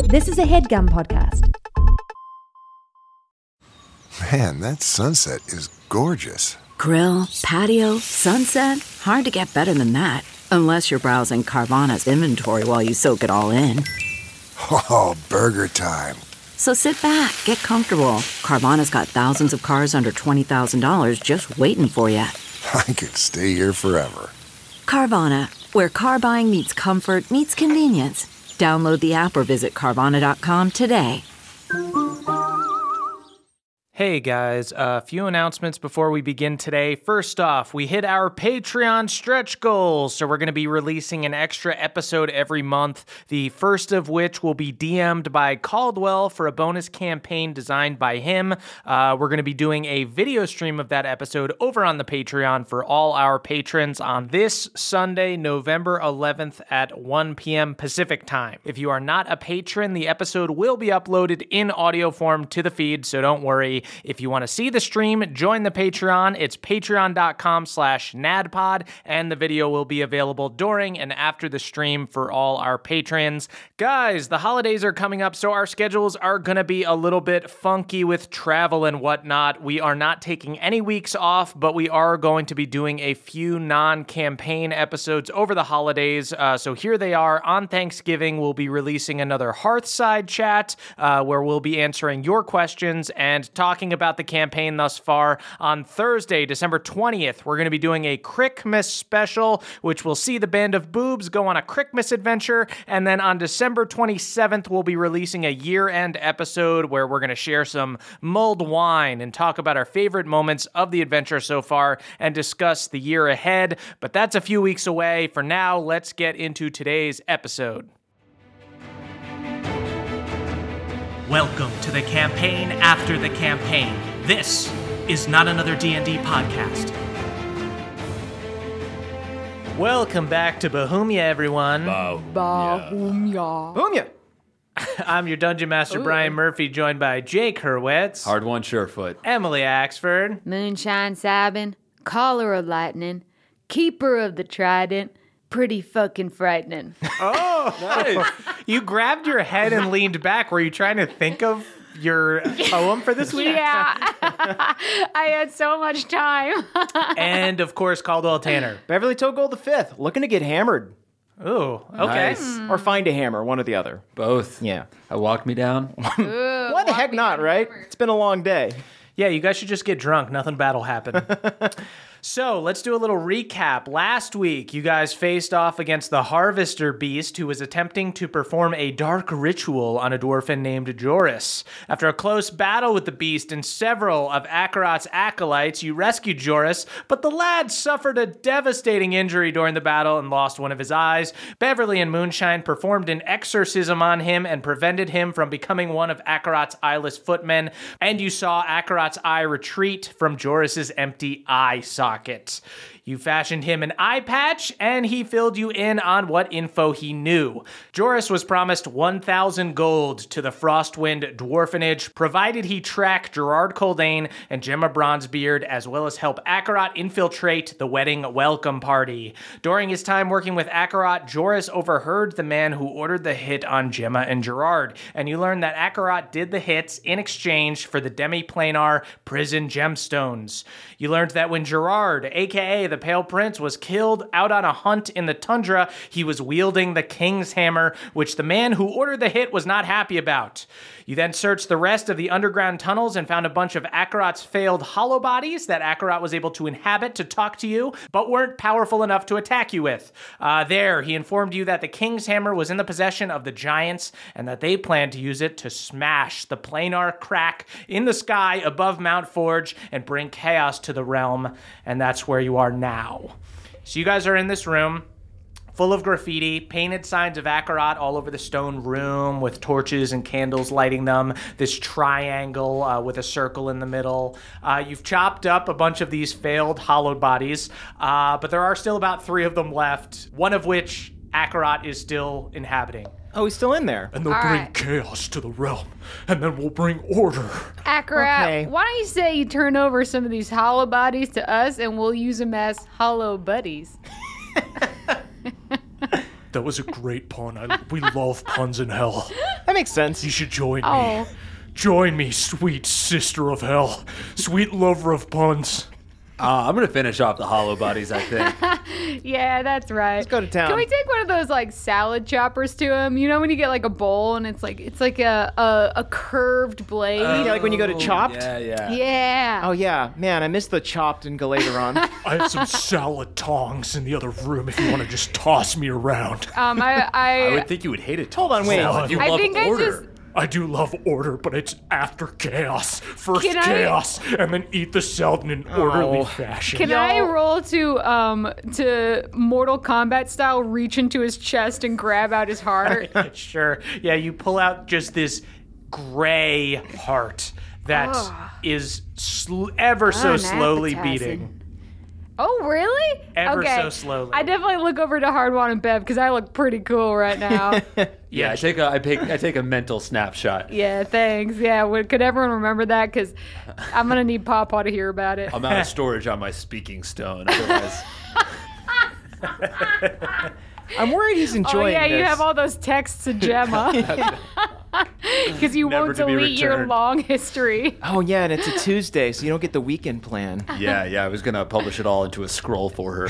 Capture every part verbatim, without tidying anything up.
This is a HeadGum podcast. Man, that sunset is gorgeous. Grill, patio, sunset. Hard to get better than that. Unless you're browsing Carvana's inventory while you soak it all in. Oh, burger time. So sit back, get comfortable. Carvana's got thousands of cars under twenty thousand dollars just waiting for you. I could stay here forever. Carvana, where car buying meets comfort meets convenience. Download the app or visit Carvana dot com today. Hey guys, a few announcements before we begin today. First off, we hit our Patreon stretch goals, so we're going to be releasing an extra episode every month, the first of which will be D M'd by Caldwell for a bonus campaign designed by him. Uh, we're going to be doing a video stream of that episode over on the Patreon for all our patrons on this Sunday, November eleventh at one p.m. Pacific time. If you are not a patron, the episode will be uploaded in audio form to the feed, so don't worry. If you want to see the stream, join the Patreon. It's patreon.com slash nadpod, and the video will be available during and after the stream for all our patrons. Guys, the holidays are coming up, so our schedules are going to be a little bit funky with travel and whatnot. We are not taking any weeks off, but we are going to be doing a few non-campaign episodes over the holidays. Uh, so here they are. On Thanksgiving, we'll be releasing another Hearthside chat uh, where we'll be answering your questions and talking about the campaign thus far. On Thursday, December twentieth, we're going to be doing a Crickmas special, which will see the Band of Boobs go on a Crickmas adventure. And then on December twenty-seventh, we'll be releasing a year-end episode where we're going to share some mulled wine and talk about our favorite moments of the adventure so far and discuss the year ahead. But that's a few weeks away. For now, let's get into today's episode. Welcome to the campaign after the campaign. This is not another D and D podcast. Welcome back to Bohemia, everyone. Bohemia. Bohemia. I'm your Dungeon Master, Ooh. Brian Murphy, joined by Jake Hurwitz. Hard one, Surefoot. Emily Axford. Moonshine Sabin. Caller of Lightning. Keeper of the Trident. Pretty fucking frightening. Oh, nice. You grabbed your head and leaned back. Were you trying to think of your poem for this week? Yeah. I had so much time. And, of course, Caldwell Tanner. Beverly Togold the Fifth, looking to get hammered. Ooh, okay. Nice. Or find a hammer, one or the other. Both. Yeah. I walked me down. Ooh, Why the heck not, right? Hammer. It's been a long day. Yeah, you guys should just get drunk. Nothing bad will happen. So let's do a little recap. Last week, you guys faced off against the Harvester Beast, who was attempting to perform a dark ritual on a dwarfen named Joris. After a close battle with the beast and several of Akarat's acolytes, you rescued Joris, but the lad suffered a devastating injury during the battle and lost one of his eyes. Beverly and Moonshine performed an exorcism on him and prevented him from becoming one of Akarat's eyeless footmen, and you saw Akarat's eye retreat from Joris's empty eye socket. You fashioned him an eye patch, and he filled you in on what info he knew. Joris was promised one thousand gold to the Frostwind Dwarfenage, provided he track Gerard Coldane and Gemma Bronzebeard, as well as help Akarat infiltrate the wedding welcome party. During his time working with Akarat, Joris overheard the man who ordered the hit on Gemma and Gerard, and you learned that Akarat did the hits in exchange for the demi-planar prison gemstones. You learned that when Gerard, aka the Pale Prince, was killed out on a hunt in the tundra, he was wielding the King's Hammer, which the man who ordered the hit was not happy about. You then searched the rest of the underground tunnels and found a bunch of Akarat's failed hollow bodies that Akarat was able to inhabit to talk to you, but weren't powerful enough to attack you with. Uh, there, he informed you that the King's Hammer was in the possession of the Giants, and that they planned to use it to smash the planar crack in the sky above Mount Forge and bring chaos to the realm, and that's where you are now. So you guys are in this room, full of graffiti, painted signs of Akarat all over the stone room with torches and candles lighting them, this triangle uh, with a circle in the middle. Uh, you've chopped up a bunch of these failed hollowed bodies, uh, but there are still about three of them left, one of which Akarat is still inhabiting. Oh, he's still in there. And they'll All bring right. chaos to the realm, and then we'll bring order. Akarat, Okay. why don't you say you turn over some of these hollow bodies to us and we'll use them as hollow buddies? That was a great pun. I, we love puns in hell. That makes sense. You should join Oh. me. Join me, sweet sister of hell. Sweet lover of puns. Uh, I'm gonna finish off the hollow bodies, I think. Yeah, that's right. Let's go to town. Can we take one of those like salad choppers to him? You know when you get like a bowl and it's like it's like a a, a curved blade. Yeah, like when you go to Chopped? Yeah, yeah. Yeah. Oh, yeah. Man, I miss the Chopped and Galateron. I have some salad tongs in the other room if you want to just toss me around. Um, I I, I would think you would hate it. Hold on, wait. Salad. You I love think I order. just- I do love order, but it's after chaos. First Can I- chaos, and then eat the salad in an orderly Oh. fashion. Can I roll to um to Mortal Kombat style reach into his chest and grab out his heart? Sure. Yeah, you pull out just this gray heart that is sl- ever so slowly Unappetizing. beating. Oh, really? Ever okay. so slowly. I definitely look over to Hardwan and Bev because I look pretty cool right now. Yeah, I take a I take I take a mental snapshot. Yeah, thanks. Yeah, would, could everyone remember that? Because I'm gonna need Pawpaw to hear about it. I'm out of storage on my speaking stone. Otherwise, I'm worried he's Oh enjoying yeah, this. you have all those texts to Gemma. Because you Never won't to be delete your returned. long history. Oh, yeah, and it's a Tuesday, so you don't get the weekend plan. yeah, yeah. I was gonna publish it all into a scroll for her.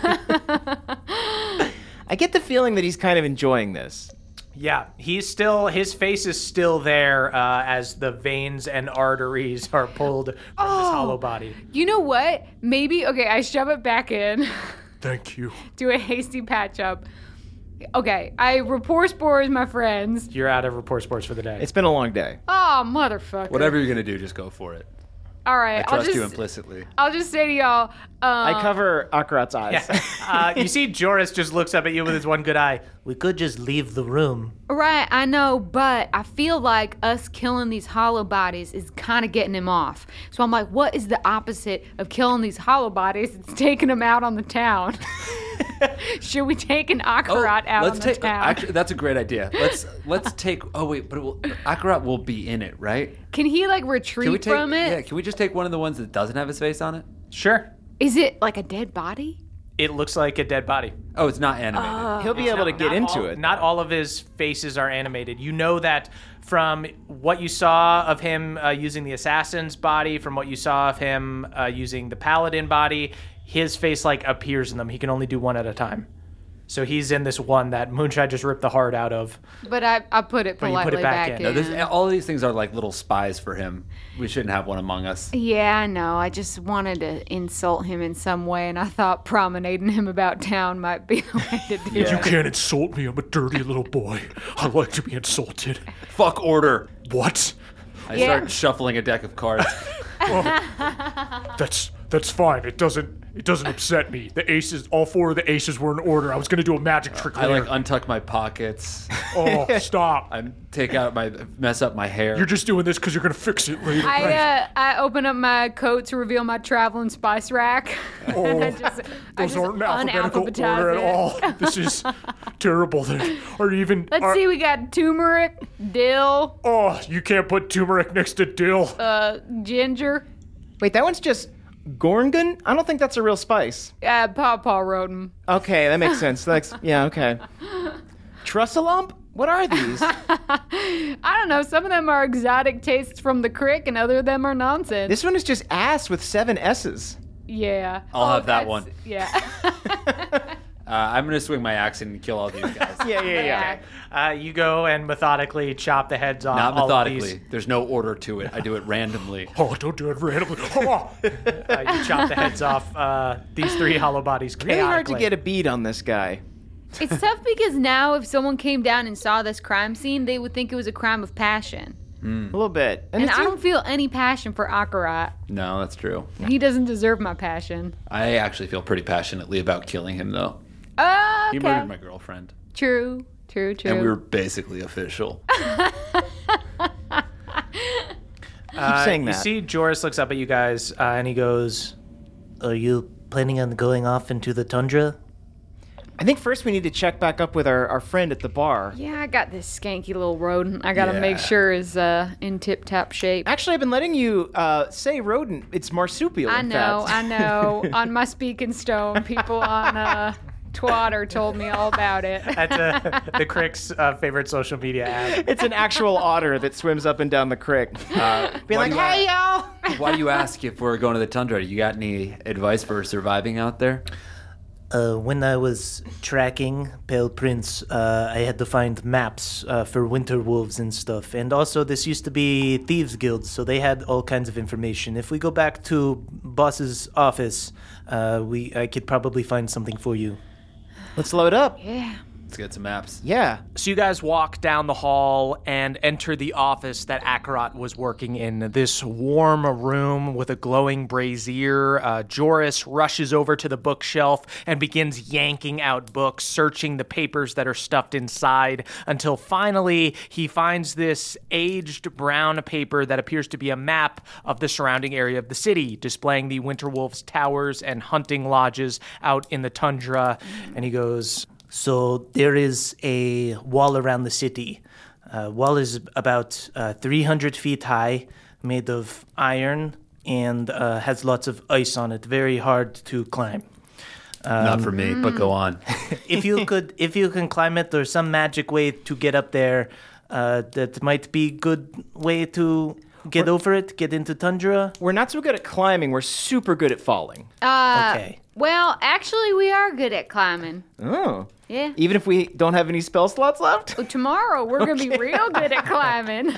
I get the feeling that he's kind of enjoying this. Yeah, he's still, his face is still there uh, as the veins and arteries are pulled from his hollow body. You know what? Maybe, okay, I shove it back in, Thank you. do a hasty patch up. Okay, I rapport spores my friends. You're out of report sports for the day. It's been a long day. Oh, motherfucker. Whatever you're gonna do, just go for it. All right, I I'll trust just, you implicitly. I'll just say to y'all, um, I cover Akarat's eyes. uh, you see Joris just looks up at you with his one good eye. We could just leave the room. right, I know, but I feel like us killing these hollow bodies is kind of getting him off. So I'm like, what is the opposite of killing these hollow bodies? It's taking them out on the town. Should we take an Akarat out let's on take. the town? Actually, that's a great idea. Let's let's take. Oh wait, but it will, Akarat will be in it, right? Can he like retreat Can we take? from it? Yeah. Can we just take one of the ones that doesn't have his face on it? Sure. Is it like a dead body? It looks like a dead body. Oh, it's not animated. He'll be able to get Not into all- it. Not all of his faces are animated. You know that from what you saw of him uh, using the assassin's body, from what you saw of him uh, using the paladin body, his face like appears in them. He can only do one at a time. So he's in this one that Moonshine just ripped the heart out of. But I, I put it But you politely put it back back, in. in. No, this, all of these things are like little spies for him. We shouldn't have one among us. Yeah, I know. I just wanted to insult him in some way, and I thought promenading him about town might be the way to do Yeah. it. You can't insult me. I'm a dirty little boy. I like to be insulted. Fuck order. What? I Yeah. start shuffling a deck of cards. That's that's fine. It doesn't it doesn't upset me. The aces, all four of the aces were in order. I was gonna do a magic trick I later. like untuck my pockets. oh, stop! I take out my mess up my hair. You're just doing this because you're gonna fix it later. I right? uh, I open up my coat to reveal my traveling spice rack. Oh, I just, I Those just aren't in alphabetical unalphabetize order it. at all. This is terrible. Or even Let's are- see, we got turmeric, dill, Oh, you can't put turmeric next to dill. uh, ginger. Wait, that one's just Gorgon? I don't think that's a real spice. Uh, Pawpaw wrote 'em. Okay, that makes sense. That's yeah, okay. Trussalump? What are these? I don't know. Some of them are exotic tastes from the crick, and other of them are nonsense. This one is just ass with seven S's. yeah. I'll have that that's- one. Yeah. Uh, I'm gonna swing my axe and kill all these guys. Yeah, yeah, yeah. Uh, you go and methodically chop the heads off. Not all of methodically. these. There's no order to it. I do it randomly. Oh, don't do it randomly. Oh. uh, you chop the heads off uh, these three hollow bodies. Really hard to chaotically. get a bead on this guy. It's tough because now if someone came down and saw this crime scene, they would think it was a crime of passion. A little bit. And it I seems- don't feel any passion for Akarat. No, that's true. He doesn't deserve my passion. I actually feel pretty passionately about killing him, though. Oh, He okay. murdered my girlfriend, True, true, true. and we were basically official. Uh, saying you that. see, Joris looks up at you guys uh, and he goes, "Are you planning on going off into the tundra?" I think first we need to check back up with our, our friend at the bar. Yeah, I got this skanky little rodent. I gotta Yeah. make sure is uh, in tip-top shape. Actually, I've been letting you uh, say rodent. It's marsupial. I in know, fact. I know. On my speaking stone, people on uh, Twatter told me all about it. That's uh, the Crick's uh, favorite social media app. It's an actual otter that swims up and down the creek. Uh, being why like, do you hey, y'all. Why do you ask if we're going to the tundra? You got any advice for surviving out there? Uh, when I was tracking Pale Prince, uh, I had to find maps uh, for winter wolves and stuff. And also, this used to be thieves' guilds, so they had all kinds of information. If we go back to boss's office, uh, we I could probably find something for you. Let's load up. Yeah. Let's get some maps. Yeah. So you guys walk down the hall and enter the office that Akarat was working in. This warm room with a glowing brazier. Uh, Joris rushes over to the bookshelf and begins yanking out books, searching the papers that are stuffed inside, until finally he finds this aged brown paper that appears to be a map of the surrounding area of the city, displaying the Winterwolf's towers and hunting lodges out in the tundra. And he goes... So there is a wall around the city. Uh, wall is about uh, three hundred feet high, made of iron, and uh, has lots of ice on it. Very hard to climb. Um, Not for me, but go on. if you could, if you can climb it, there's some magic way to get up there. Uh, that might be good way to get over it. Get into tundra. We're not so good at climbing. We're super good at falling. Uh, Okay. Well, actually, we are good at climbing. Oh. Yeah. Even if we don't have any spell slots left? Well, tomorrow, we're going to be real good at climbing.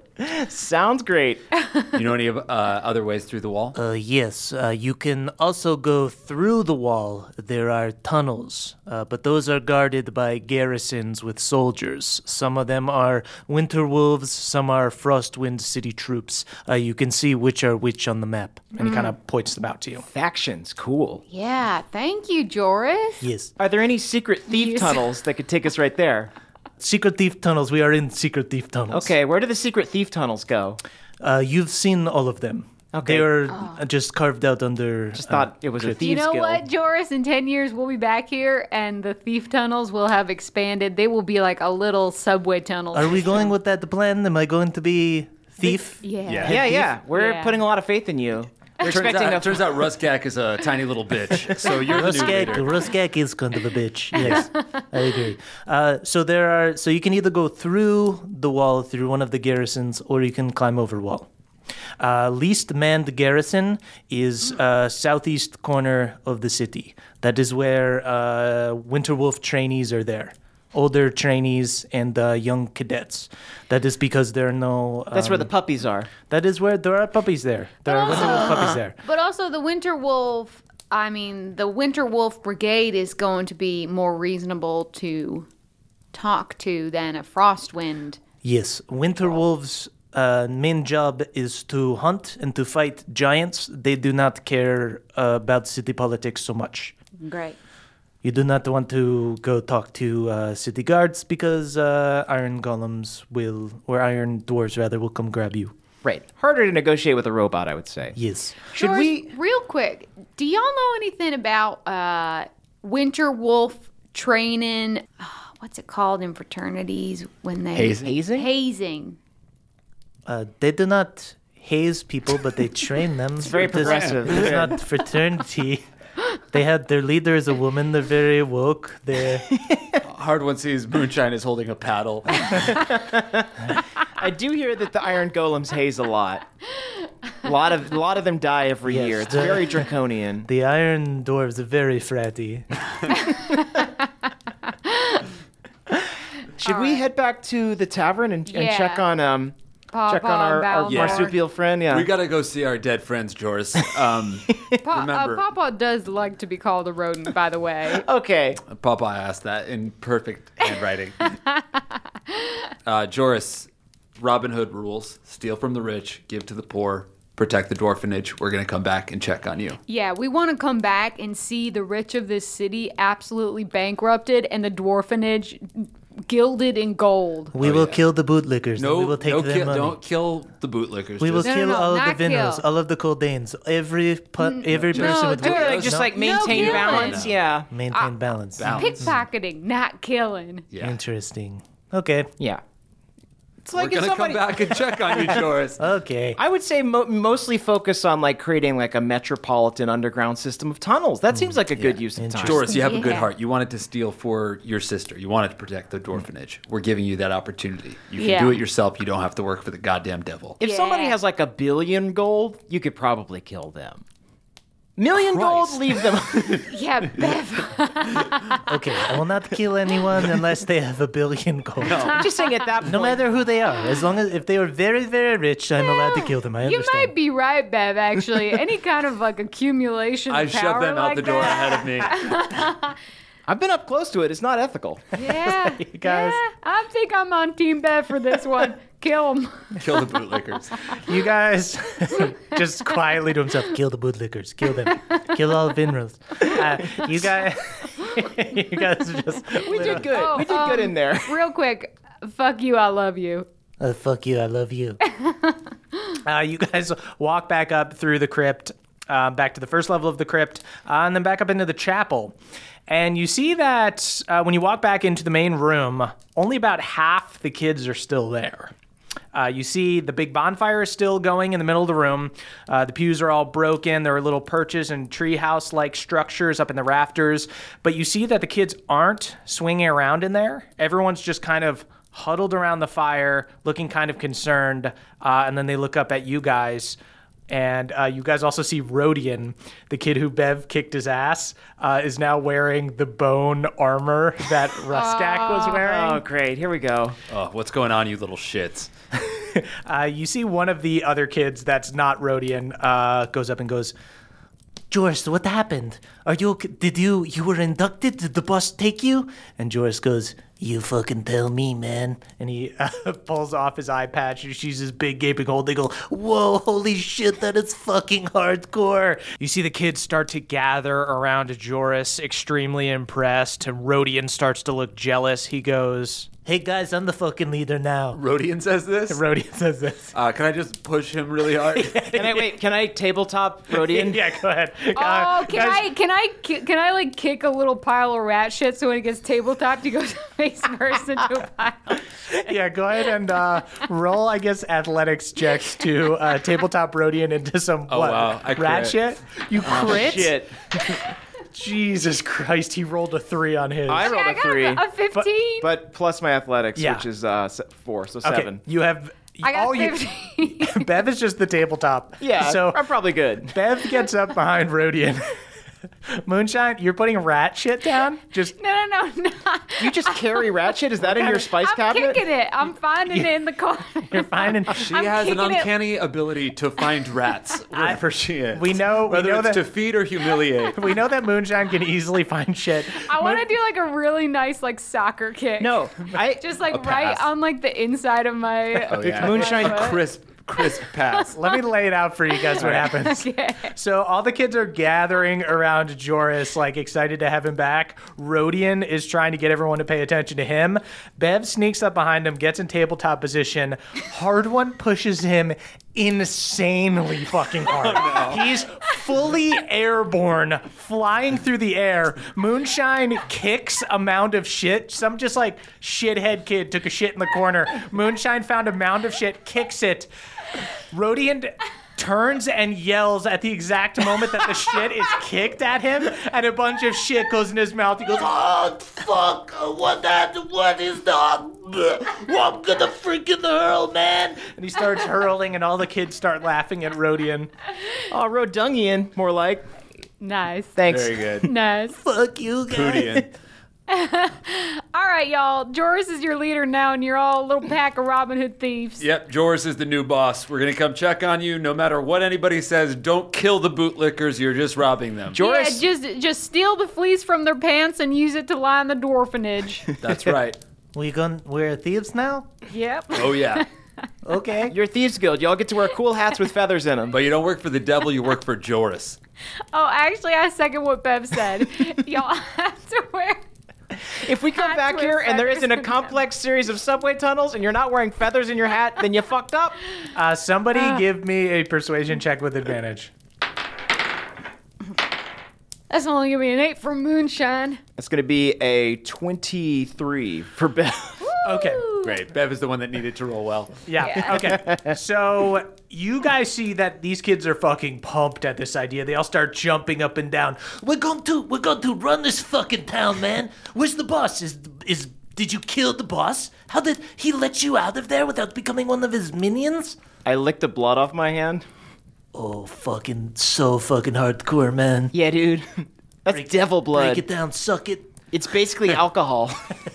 Sounds great. You know any uh, other ways through the wall? Uh, yes, uh, you can also go through the wall. There are tunnels, uh, but those are guarded by garrisons with soldiers. Some of them are winter wolves, some are Frostwind city troops. Uh, you can see which are which on the map. And he kind of points them out to you. Factions, cool. Yeah, thank you, Joris. Yes. Are there any secret thief Yes. tunnels that could take us right there? Secret thief tunnels. We are in secret thief tunnels. Okay, where do the secret thief tunnels go? Uh, you've seen all of them. Okay. They are uh, just carved out under... Just thought it was a You thieves know guild. what, Joris? In ten years, we'll be back here, and the thief tunnels will have expanded. They will be like a little subway tunnel. Are we going with that plan? Am I going to be thief? Yeah. Yeah. Yeah, yeah. We're Yeah. putting a lot of faith in you. We're Turns expecting out, a turns out Ruskak is a tiny little bitch, so you're the new Ruskak, leader. Ruskak is kind of a bitch. Yes, I agree. Uh, so there are. So you can either go through the wall through one of the garrisons, or you can climb over wall. Uh, least manned garrison is uh, southeast corner of the city. That is where uh, Winterwolf trainees are there. Older trainees and uh, young cadets. That is because there are no. Um, That's where the puppies are. That is where there are puppies there. There are Winterwolf puppies there. But also, the Winter Wolf, I mean, the Winter Wolf Brigade is going to be more reasonable to talk to than a Frostwind. Yes, Winterwolves' uh, main job is to hunt and to fight giants. They do not care uh, about city politics so much. Great. You do not want to go talk to uh, city guards because uh, iron golems will, or iron dwarves rather, will come grab you. Right. Harder to negotiate with a robot, I would say. Yes. Should George, we... real quick, do y'all know anything about uh, Winter Wolf training? Uh, what's it called in fraternities when they Hazing? Hazing? hazing? Uh, they do not haze people, but they train them. It's very progressive. It's not fraternity. They had their leader is a woman. They're very woke. They're Hard One sees Moonshine is holding a paddle. I do hear that the iron golems haze a lot. A lot of a lot of them die every Yes, year. It's the- very draconian. the iron dwarves are very fratty. Should we head back to the tavern and, and Yeah. check on um Papa check on our, our Balmor. Yeah. marsupial friend? Yeah. We gotta go see our dead friends, Joris. Um, Pa- remember- uh, Papa does like to be called a rodent, by the way. Okay. Papa asked that in perfect handwriting. uh, Joris, Robin Hood rules: steal from the rich, give to the poor, protect the dwarfenage. We're gonna come back and check on you. Yeah, we want to come back and see the rich of this city absolutely bankrupted and the dwarfenage gilded in gold. We Oh, will yeah. kill the bootlickers. No, and we will take no their kill, money. don't kill the bootlickers. We will just- No, no, kill no, all of not the Vinnos, kill. all of the Coldanes, every pu- every no, person with do it, boot- Like, just No. like maintain killing. balance. No. Yeah. maintain balance. balance. Pickpocketing, not killing. Yeah. Interesting. Okay. Yeah. It's We're like if gonna somebody. come back and check on you, Joris. Okay. I would say mo- mostly focus on like creating like a metropolitan underground system of tunnels. That seems like a good use of time. Joris, you have a good Yeah. heart. You wanted to steal for your sister. You wanted to protect the orphanage. We're giving you that opportunity. You can Yeah. do it yourself. You don't have to work for the goddamn devil. If somebody Yeah. has like a billion gold, you could probably kill them. Million gold, Christ. leave them. Yeah, Bev. Okay, I will not kill anyone unless they have a billion gold. No. I'm just saying at that point. No matter who they are, as long as if they are very, very rich, I'm allowed to kill them. I You understand. might be right, Bev, actually. Any kind of like accumulation I of shoved power them out like the door that. ahead of me. I've been up close to it. It's not ethical. Yeah. guys- Yeah, I think I'm on Team Bev for this one. Kill him. Kill the bootlickers. You guys just quietly to himself, kill the bootlickers, kill them, kill all the Vinrils. Uh, you guys, you guys are just. We did good. Oh, we did good um, in there. Real quick, fuck you, I love you. Uh, fuck you, I love you. uh, you guys walk back up through the crypt, uh, back to the first level of the crypt, uh, and then back up into the chapel. And you see that uh, when you walk back into the main room, only about half the kids are still there. Uh, you see the big bonfire is still going in the middle of the room. Uh, the pews are all broken. There are little perches and treehouse-like structures up in the rafters. But you see that the kids aren't swinging around in there. Everyone's just kind of huddled around the fire, looking kind of concerned. Uh, and then they look up at you guys. And uh, you guys also see Rodian, the kid who Bev kicked his ass, uh, is now wearing the bone armor that Ruskak was wearing. Oh, great. Here we go. Oh, what's going on, you little shits? Uh, you see one of the other kids that's not Rodian uh, goes up and goes, Joris, what happened? Are you? ok- Did you? You were inducted? Did the bus take you? And Joris goes, you fucking tell me, man. And he uh, pulls off his eye patch and sees his big gaping hole. They go, whoa, holy shit, that is fucking hardcore. You see the kids start to gather around Joris, extremely impressed. And Rodian starts to look jealous. He goes, hey guys, I'm the fucking leader now. Rodian says this? Rodian says this. Uh, can I just push him really hard? Can I wait? Can I tabletop Rodian? Yeah, go ahead. Oh, Uh, can guys- I can I ki- can I like kick a little pile of rat shit so when it gets tabletopped, he goes face first into a pile? Yeah, go ahead and uh, roll, I guess, athletics checks to uh, tabletop Rodian into some Oh, what, wow, I rat crit. shit. You crit? Shit. Jesus Christ, he rolled a three on his. I rolled I a got three. a, a fifteen. But plus my athletics, Yeah. which is uh, se- four, so okay, seven. you have. I got all you, fifteen. Bev is just the tabletop. Yeah, So I'm probably good. Bev gets up behind Rodian. Moonshine, you're putting rat shit down? Just no, no, no, no. You just carry rat shit? Is that in your spice I'm cabinet? kicking it. I'm finding it in the corner. you're finding. She I'm has an kicking it. uncanny ability to find rats wherever she is. We know. We Whether know it's that. to feed or humiliate. we know that Moonshine can easily find shit. I want to Moon- do like a really nice like soccer kick. No, I Just like A right pass. on like the inside of my. Oh, yeah. Moonshine my foot. Crisp, crisp pass. Let me lay it out for you guys what happens. Okay. So all the kids are gathering around Joris, like excited to have him back. Rodian is trying to get everyone to pay attention to him. Bev sneaks up behind him, gets in tabletop position. Hard One pushes him insanely fucking hard. He's fully airborne, flying through the air. Moonshine kicks a mound of shit. Some just like shithead kid took a shit in the corner. Moonshine found a mound of shit, kicks it. Rodian turns and yells at the exact moment that the shit is kicked at him, and a bunch of shit goes in his mouth. He goes, oh, fuck, what that, what is that? I'm gonna freaking hurl, man. And he starts hurling, and all the kids start laughing at Rodian. Oh, Rodungian, more like. Nice. Thanks. Very good. Nice. Fuck you, guys. Pootian. All right, y'all. Joris is your leader now, and you're all a little pack of Robin Hood thieves. Yep, Joris is the new boss. We're gonna come check on you. No matter what anybody says, don't kill the bootlickers. You're just robbing them. Joris, Yeah, just just steal the fleece from their pants and use it to line the orphanage. That's right. We gonna we're thieves now? Yep. Oh yeah. Okay. your Thieves Guild. Y'all get to wear cool hats with feathers in them. But you don't work for the devil. You work for Joris. Oh, actually, I second what Bev said. Y'all have to wear. If we come Hats back with here and there feathers isn't a in them. complex series of subway tunnels and you're not wearing feathers in your hat, then you fucked up. Uh, somebody give me a persuasion check with advantage. That's only gonna be an eight for Moonshine. It's going to be a twenty-three for Beth. Okay. Great. Bev is the one that needed to roll well. Yeah. Yeah. Okay. So you guys see that these kids are fucking pumped at this idea. They all start jumping up and down. We're going to we're going to run this fucking town, man. Where's the boss? Is is did you kill the boss? How did he let you out of there without becoming one of his minions? I licked the blood off my hand. Oh, fucking so fucking hardcore, man. Yeah, dude. That's Break- devil blood. Break it down, suck it. It's basically alcohol.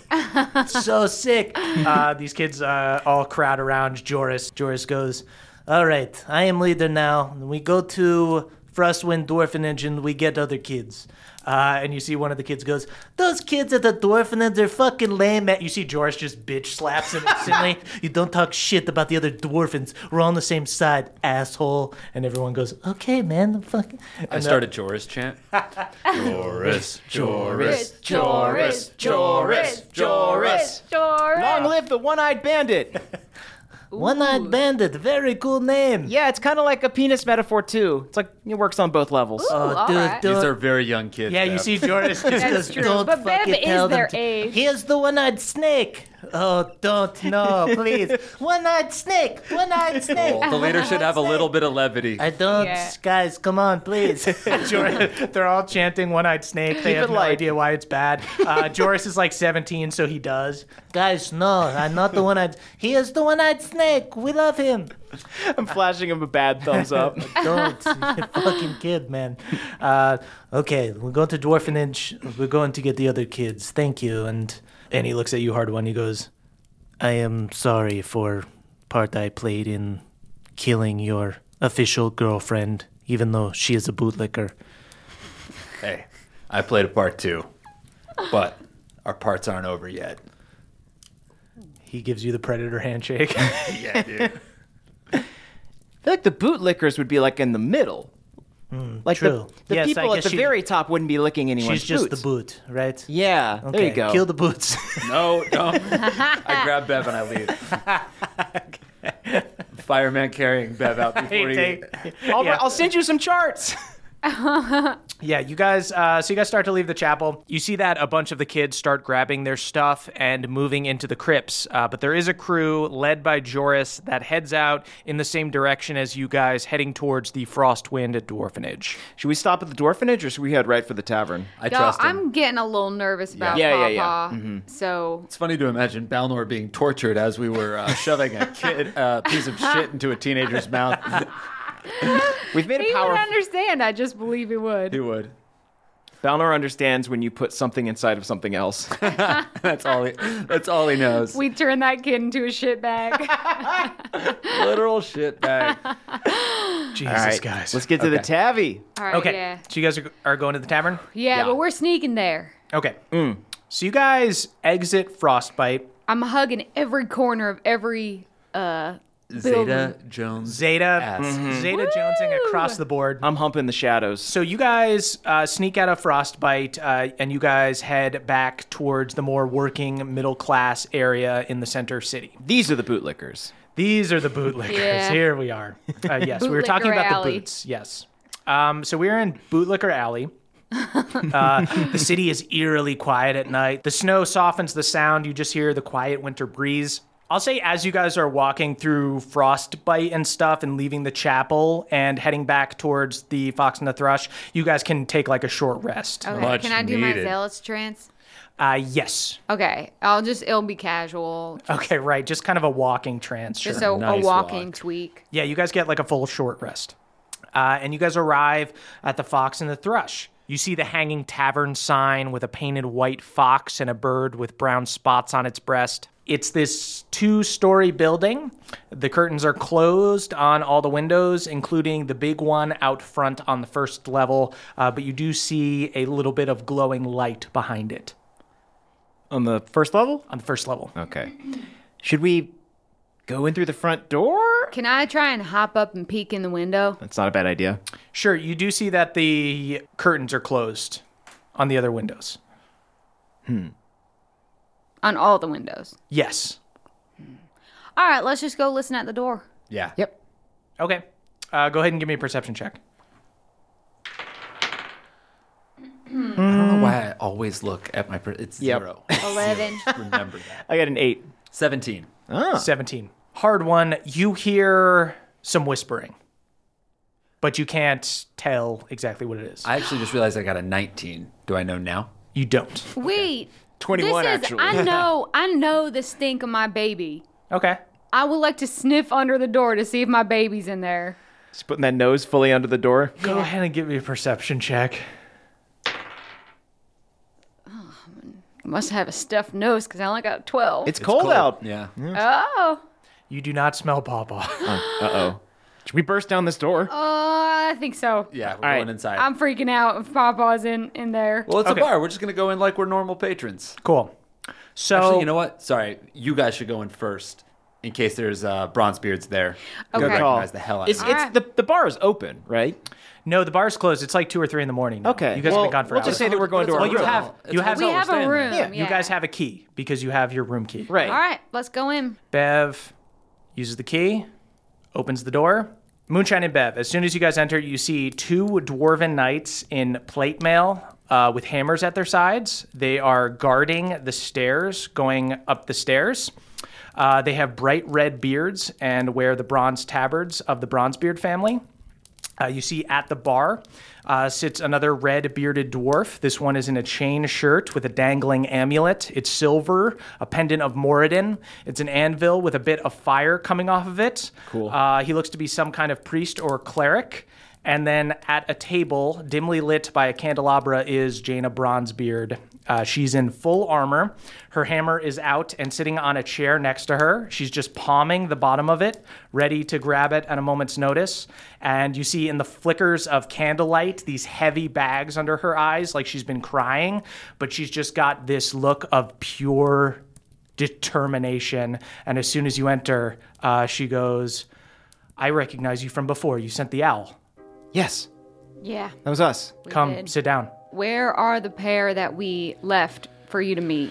So sick. Uh, these kids uh, all crowd around Joris. Joris goes, all right, I am leader now. We go to Frostwind Dwarfenage and we get other kids. Uh, and you see one of the kids goes, those kids at the Dwarfenage, they're fucking lame. You see Joris just bitch slaps him instantly. You don't talk shit about the other dwarfins. We're all on the same side, asshole. And everyone goes, okay, man. Fucking. I started Joris chant. Joris, Joris, Joris, Joris, Joris. Joris. Long live the one-eyed bandit. One-Eyed Bandit, very cool name. Yeah, it's kind of like a penis metaphor, too. It's like it works on both levels. Ooh, all dude, right. dude. These are very young kids. Yeah, you Bev. see Joris just That's goes, true. don't But Bev fucking is tell them their to- age. Here's the one-eyed snake. Oh, don't, no, please. One-eyed snake, one-eyed snake. Oh, the leader should have a little bit of levity. I don't, Yeah. guys, come on, please. Joris, they're all chanting one-eyed snake. They Keep have it no light. idea why it's bad. Uh, Joris is like seventeen, so he does. Guys, no, I'm not the one-eyed. He is the one-eyed snake. We love him. I'm flashing him a bad thumbs up. Don't, you fucking kid, man. Uh, okay, we're going to Dwarfenage. We're going to get the other kids. Thank you. And and he looks at you, Hard One. He goes, I am sorry for part I played in killing your official girlfriend, even though she is a bootlicker. Hey, I played a part too, but our parts aren't over yet. He gives you the predator handshake. Yeah, dude. I feel like the bootlickers would be like in the middle. like true. the, the Yes, I people at guess the she- very top wouldn't be licking anyone's She's just boots. the boot, right? Yeah, there Okay, you go. Kill the boots. No, no. I grab Bev and I leave. Fireman carrying Bev out before he. Take- I'll, yeah. I'll send you some charts. Yeah, you guys, uh, so you guys start to leave the chapel. You see that a bunch of the kids start grabbing their stuff and moving into the crypts. Uh, but there is a crew led by Joris that heads out in the same direction as you guys, heading towards the Frostwind at Dwarfenage. Should we stop at the Dwarfenage or should we head right for the tavern? I Y'all, trust him. I'm getting a little nervous about Yeah, yeah, Pawpaw. yeah. Mm-hmm. So It's funny to imagine Balnor being tortured as we were uh, shoving a kid, uh, piece of shit into a teenager's mouth. We've made he a power. would understand. I just believe he would. He would. Balnor understands when you put something inside of something else. That's all. He, that's all he knows. We turn that kid into a shit bag. Literal shit bag. Jesus, All right, guys. let's get to the Okay. Tavy. All right, Okay, yeah. so you guys are, are going to the tavern? yeah. Yeah. but we're sneaking there. Okay. So you guys exit Frostbite. I'm hugging every corner of every uh Zeta Jones. Zeta, Ass. Zeta jonesing across the board. I'm humping the shadows. So you guys uh, sneak out of Frostbite, uh, and you guys head back towards the more working middle class area in the center city. These are the bootlickers. These are the bootlickers. Yeah. Here we are. Uh, yes, we were talking Bootlicker about Alley. the boots. Yes. Um, so we're in Bootlicker Alley. uh, the city is eerily quiet at night. The snow softens the sound. You just hear the quiet winter breeze. I'll say as you guys are walking through Frostbite and stuff and leaving the chapel and heading back towards the Fox and the Thrush, you guys can take like a short rest. Okay, Much can I do my needed. zealot's trance? Uh, yes. Okay, I'll just it'll be casual. Okay, right. Just kind of a walking trance. Sure. Just a, Nice a walking walk. tweak. Yeah, you guys get like a full short rest. Uh, and you guys arrive at the Fox and the Thrush. You see the hanging tavern sign with a painted white fox and a bird with brown spots on its breast. It's this two-story building. The curtains are closed on all the windows, including the big one out front on the first level, uh, but you do see a little bit of glowing light behind it On the first level? on the first level. Okay. Should we go in through the front door? Can I try and hop up and peek in the window? That's not a bad idea. Sure, you do see that the curtains are closed on the other windows. On all the windows. Yes. All right, let's just go listen at the door. Yeah. Yep. Okay. Uh, go ahead and give me a perception check. I don't know why I always look at my. Per- it's Yep. zero. Eleven. Remember that. I got an eight. seventeen. Ah. seventeen. Hard one. You hear some whispering, but you can't tell exactly what it is. I actually just realized I got a nineteen. Do I know now? You don't. Wait. twenty-one, this is, actually. I know, I know the stink of my baby. Okay. I would like to sniff under the door to see if my baby's in there. Just putting that nose fully under the door. Go ahead and give me a perception check. I must have a stuffed nose because I only got a twelve. It's, cold, out. Yeah. Oh. You do not smell Pawpaw. Uh-oh. Should we burst down this door? Uh, I think so. Yeah, we're All right. going inside. I'm freaking out if Papa's in, in there. well, it's Okay. a bar. We're just going to go in like we're normal patrons. Cool. So, Actually, you know what? Sorry. You guys should go in first in case there's uh, Bronzebeards there. Okay. You'll Good call. recognize the hell out It's, of it's them. Alright. the, the bar is open, right? no, the bar's closed. It's like two or three in the morning. now. Okay. You guys well, have been gone for we'll hours. just say that we're going to Well, our well, you room. have, It's you a have, we hotel. have we're a staying room. there. Yeah. you guys have a key because you have your room key. Right. All right, let's go in. Bev uses the key, opens the door. Moonshine and Bev, as soon as you guys enter, you see two dwarven knights in plate mail uh, with hammers at their sides. They are guarding the stairs going up the stairs. Uh, they have bright red beards and wear the bronze tabards of the Bronzebeard family. Uh, you see at the bar uh, sits another red bearded dwarf. This one is in a chain shirt with a dangling amulet. It's silver, a pendant of Moradin. It's an anvil with a bit of fire coming off of it. Cool. Uh, he looks to be some kind of priest or cleric. And then at a table, dimly lit by a candelabra, is Jaina Bronzebeard. Uh, she's in full armor. Her hammer is out and sitting on a chair next to her. She's just palming the bottom of it, ready to grab it at a moment's notice. And you see in the flickers of candlelight, these heavy bags under her eyes, like she's been crying, but she's just got this look of pure determination. And as soon as you enter, uh, she goes, I recognize you from before. You sent the owl. Yes, Yeah. that was us. we Come, did. sit down. Where are the pair that we left for you to meet?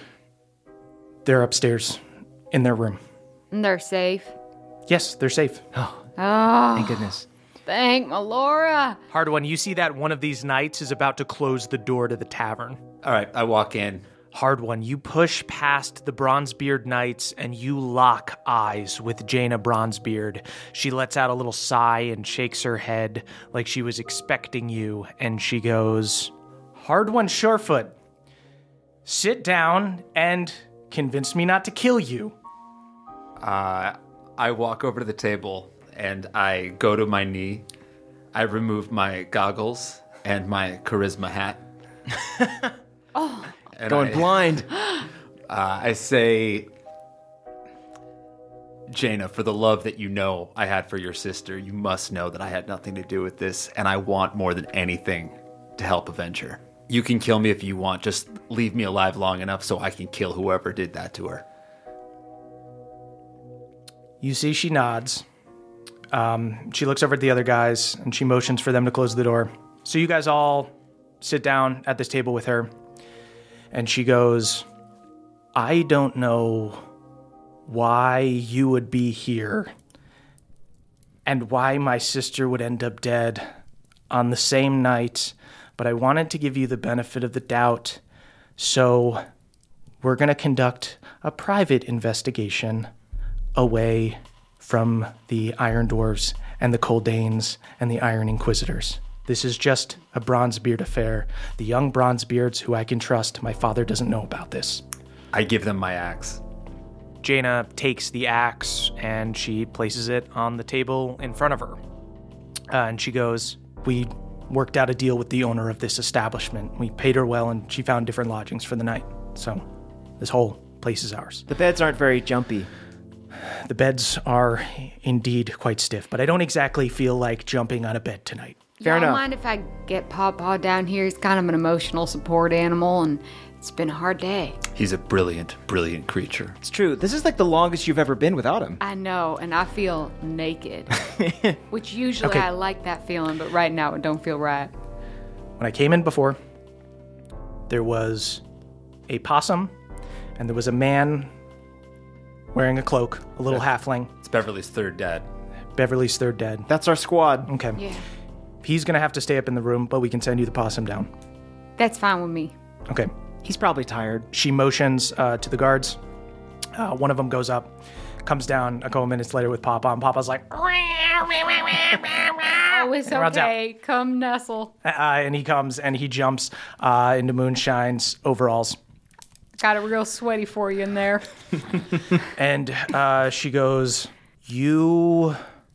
They're upstairs in their room. And they're safe. Yes, they're safe. Oh, Thank goodness. thank Melora. Hard one, you see that one of these knights is about to close the door to the tavern. All right, I walk in. Hard one, you push past the Bronzebeard knights and you lock eyes with Jaina Bronzebeard. She lets out a little sigh and shakes her head like she was expecting you, and she goes, Hard one, Surefoot, sit down and convince me not to kill you. Uh, I walk over to the table and I go to my knee. I remove my goggles and my charisma hat. Oh. And Going I, blind. Uh, I say, Jaina, for the love that you know I had for your sister, you must know that I had nothing to do with this, and I want more than anything to help avenge her. You can kill me if you want, just leave me alive long enough so I can kill whoever did that to her. You see she nods. Um, she looks over at the other guys and she motions for them to close the door. So you guys all sit down at this table with her. And she goes, I don't know why you would be here and why my sister would end up dead on the same night, but I wanted to give you the benefit of the doubt. So we're going to conduct a private investigation away from the Iron Dwarves and the Coldanes and the Iron Inquisitors. This is just a Bronzebeard affair. The young Bronzebeards who I can trust, my father doesn't know about this. I give them my axe. Jaina takes the axe and she places it on the table in front of her. Uh, and she goes, we worked out a deal with the owner of this establishment. We paid her well and she found different lodgings for the night. So this whole place is ours. The beds aren't very jumpy. The beds are indeed quite stiff, but I don't exactly feel like jumping on a bed tonight. Fair Y'all enough. mind if I get Pawpaw down here? He's kind of an emotional support animal, and it's been a hard day. He's a brilliant, brilliant creature. It's true. This is like the longest you've ever been without him. I know, and I feel naked. Which usually Okay. I like that feeling, but right now it don't feel right. When I came in before, there was a possum, and there was a man wearing a cloak, a little halfling. It's Beverly's third dad. Beverly's third dad. That's our squad. Okay. Yeah, He's going to have to stay up in the room, but we can send you the possum down. that's fine with me. Okay. He's probably tired. She motions uh, to the guards. Uh, one of them goes up, comes down a couple minutes later with Papa, and Papa's like, Oh, it's runs okay. Come nestle. uh, and he comes and he jumps uh, into Moonshine's overalls. Got it real sweaty for you in there. And uh, she goes, you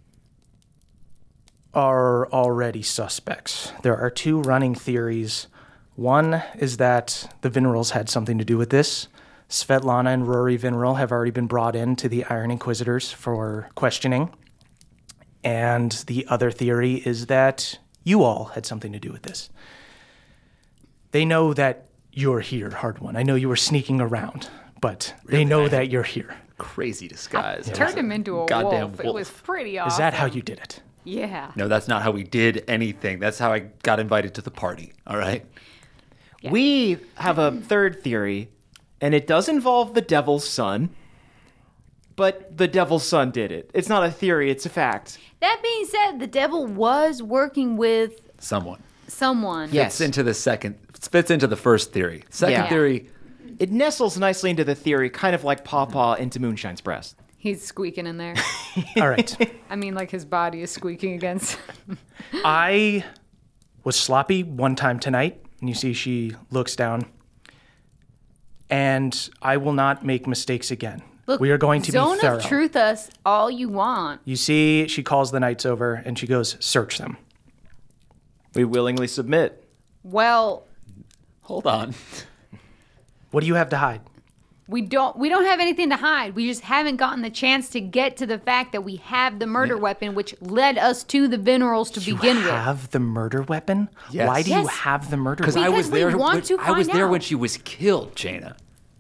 are already suspects. There are two running theories. One is that the Vinrals had something to do with this. Svetlana and Rory Vinral have already been brought in to the Iron Inquisitors for questioning. And the other theory is that you all had something to do with this. They know that you're here, Hard One. I know you were sneaking around, but they know that you're here. Crazy disguise. Turned him into a Goddamn wolf. It wolf. was pretty awesome. Is that how you did it? Yeah. No, that's not how we did anything. That's how I got invited to the party. All right. We have a third theory, and it does involve the Devil's Son. But the Devil's Son did it. It's not a theory, it's a fact. That being said, the devil was working with Someone. someone. Yes. Fits into the second. Fits into the first theory. Second Yeah. theory. It nestles nicely into the theory, kind of like Pawpaw into Moonshine's breast. He's squeaking in there. All right. I mean, like his body is squeaking against. I was sloppy one time tonight, and you see she looks down. And I will not make mistakes again. Look, we are going to zone be thorough. of truth us all you want. You see, she calls the knights over, and she goes, search them. We willingly submit. Well, Hold on. What do you have to hide? we don't we don't have anything to hide. We just haven't gotten the chance to get to the fact that we have the murder weapon, which led us to the Vinrals to begin you with. have the murder weapon? Yes. Why do you Yes. have the murder Because weapon? I was we there. want when, to I was find there out. when she was killed, Jaina.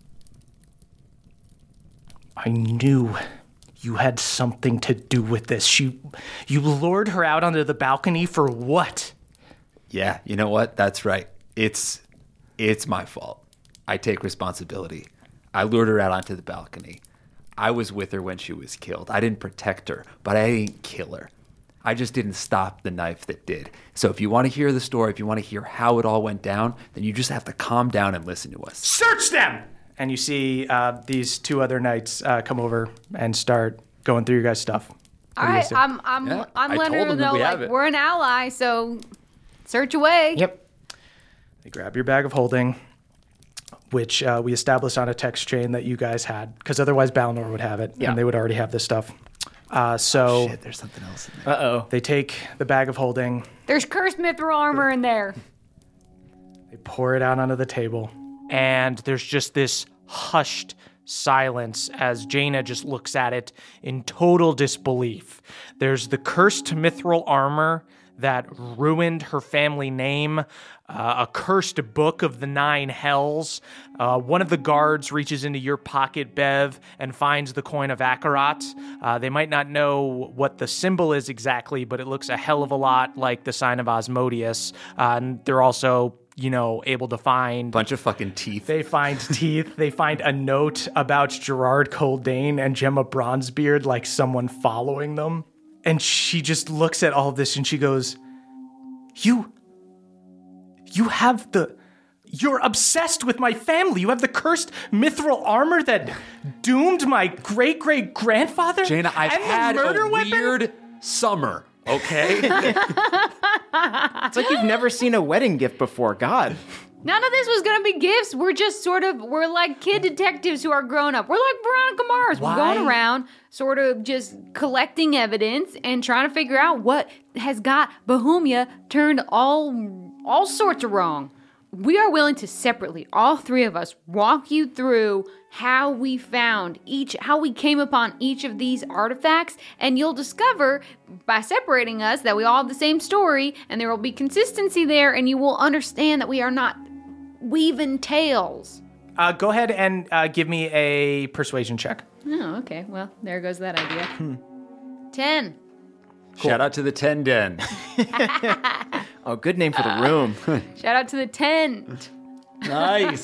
I knew you had something to do with this. She, you lured her out onto the balcony for what? Yeah, you know what? That's right. It's it's my fault. I take responsibility. I lured her out onto the balcony. I was with her when she was killed. I didn't protect her, but I didn't kill her. I just didn't stop the knife that did. So if you want to hear the story, if you want to hear how it all went down, then you just have to calm down and listen to us. Search them! And you see uh, these two other knights uh, come over and start going through your guys' stuff. What All do you right, guys do? I'm I'm Yeah, I'm I letting told her them that know we like have it. we're an ally, so search away. Yep. They grab your bag of holding, which uh, we established on a text chain that you guys had, because otherwise Balnor would have it, Yeah. and they would already have this stuff. Uh, so Shit, there's something else in there. Uh-oh. they take the bag of holding, There's cursed mithril armor in there. they pour it out onto the table, and there's just this hushed silence as Jaina just looks at it in total disbelief. There's the cursed mithril armor that ruined her family name, uh, a cursed book of the nine hells. Uh, one of the guards reaches into your pocket, Bev, and finds the coin of Akarat. Uh, they might not know what the symbol is exactly, but it looks a hell of a lot like the sign of Asmodeus. Uh, and they're also, you know, able to find... Bunch of fucking teeth. They find teeth. They find a note about Gerard Coldane and Gemma Bronzebeard, like someone following them. And she just looks at all of this and she goes, You, you have the, you're obsessed with my family. You have the cursed mithril armor that doomed my great-great-grandfather? Jaina, I've and had the murder a weapon? weird summer, okay? It's like you've never seen a wedding gift before. God. None of this was gonna be gifts. We're just sort of we're like kid detectives who are grown up. We're like Veronica Mars. We're Why? going around sort of just collecting evidence and trying to figure out what has got Bohemia turned all all sorts of wrong. We are willing to separately, all three of us, walk you through how we found each, how we came upon each of these artifacts, and you'll discover by separating us that we all have the same story, and there will be consistency there, and you will understand that we are not weaving tales. Uh, go ahead and uh, give me a persuasion check. Oh, okay. Well, there goes that idea. Ten. Shout out to the Ten Den. Oh, good name for the room. Shout out to the tent. Nice.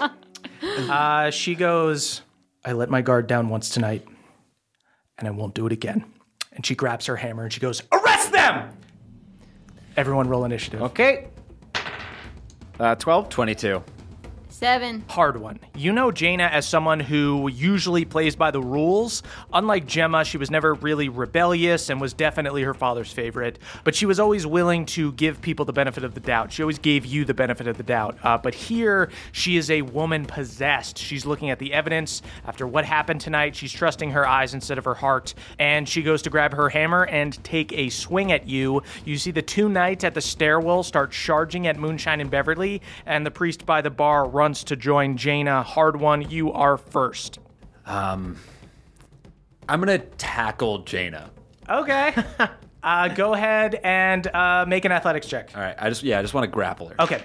Uh, she goes, I let my guard down once tonight, and I won't do it again. And she grabs her hammer and she goes, arrest them! Everyone roll initiative. Okay. Uh, twelve? twenty-two. Seven. Hard one. You know Jaina as someone who usually plays by the rules. Unlike Gemma, she was never really rebellious and was definitely her father's favorite, but she was always willing to give people the benefit of the doubt. She always gave you the benefit of the doubt. Uh, but here, she is a woman possessed. She's looking at the evidence. After what happened tonight, she's trusting her eyes instead of her heart, and she goes to grab her hammer and take a swing at you. You see the two knights at the stairwell start charging at Moonshine and Beverly, and the priest by the bar runs to join Jaina. Hard one, you are first. Um, I'm gonna tackle Jaina. Okay. uh, go ahead and uh, make an athletics check. All right, I just yeah, I just want to grapple her. Okay.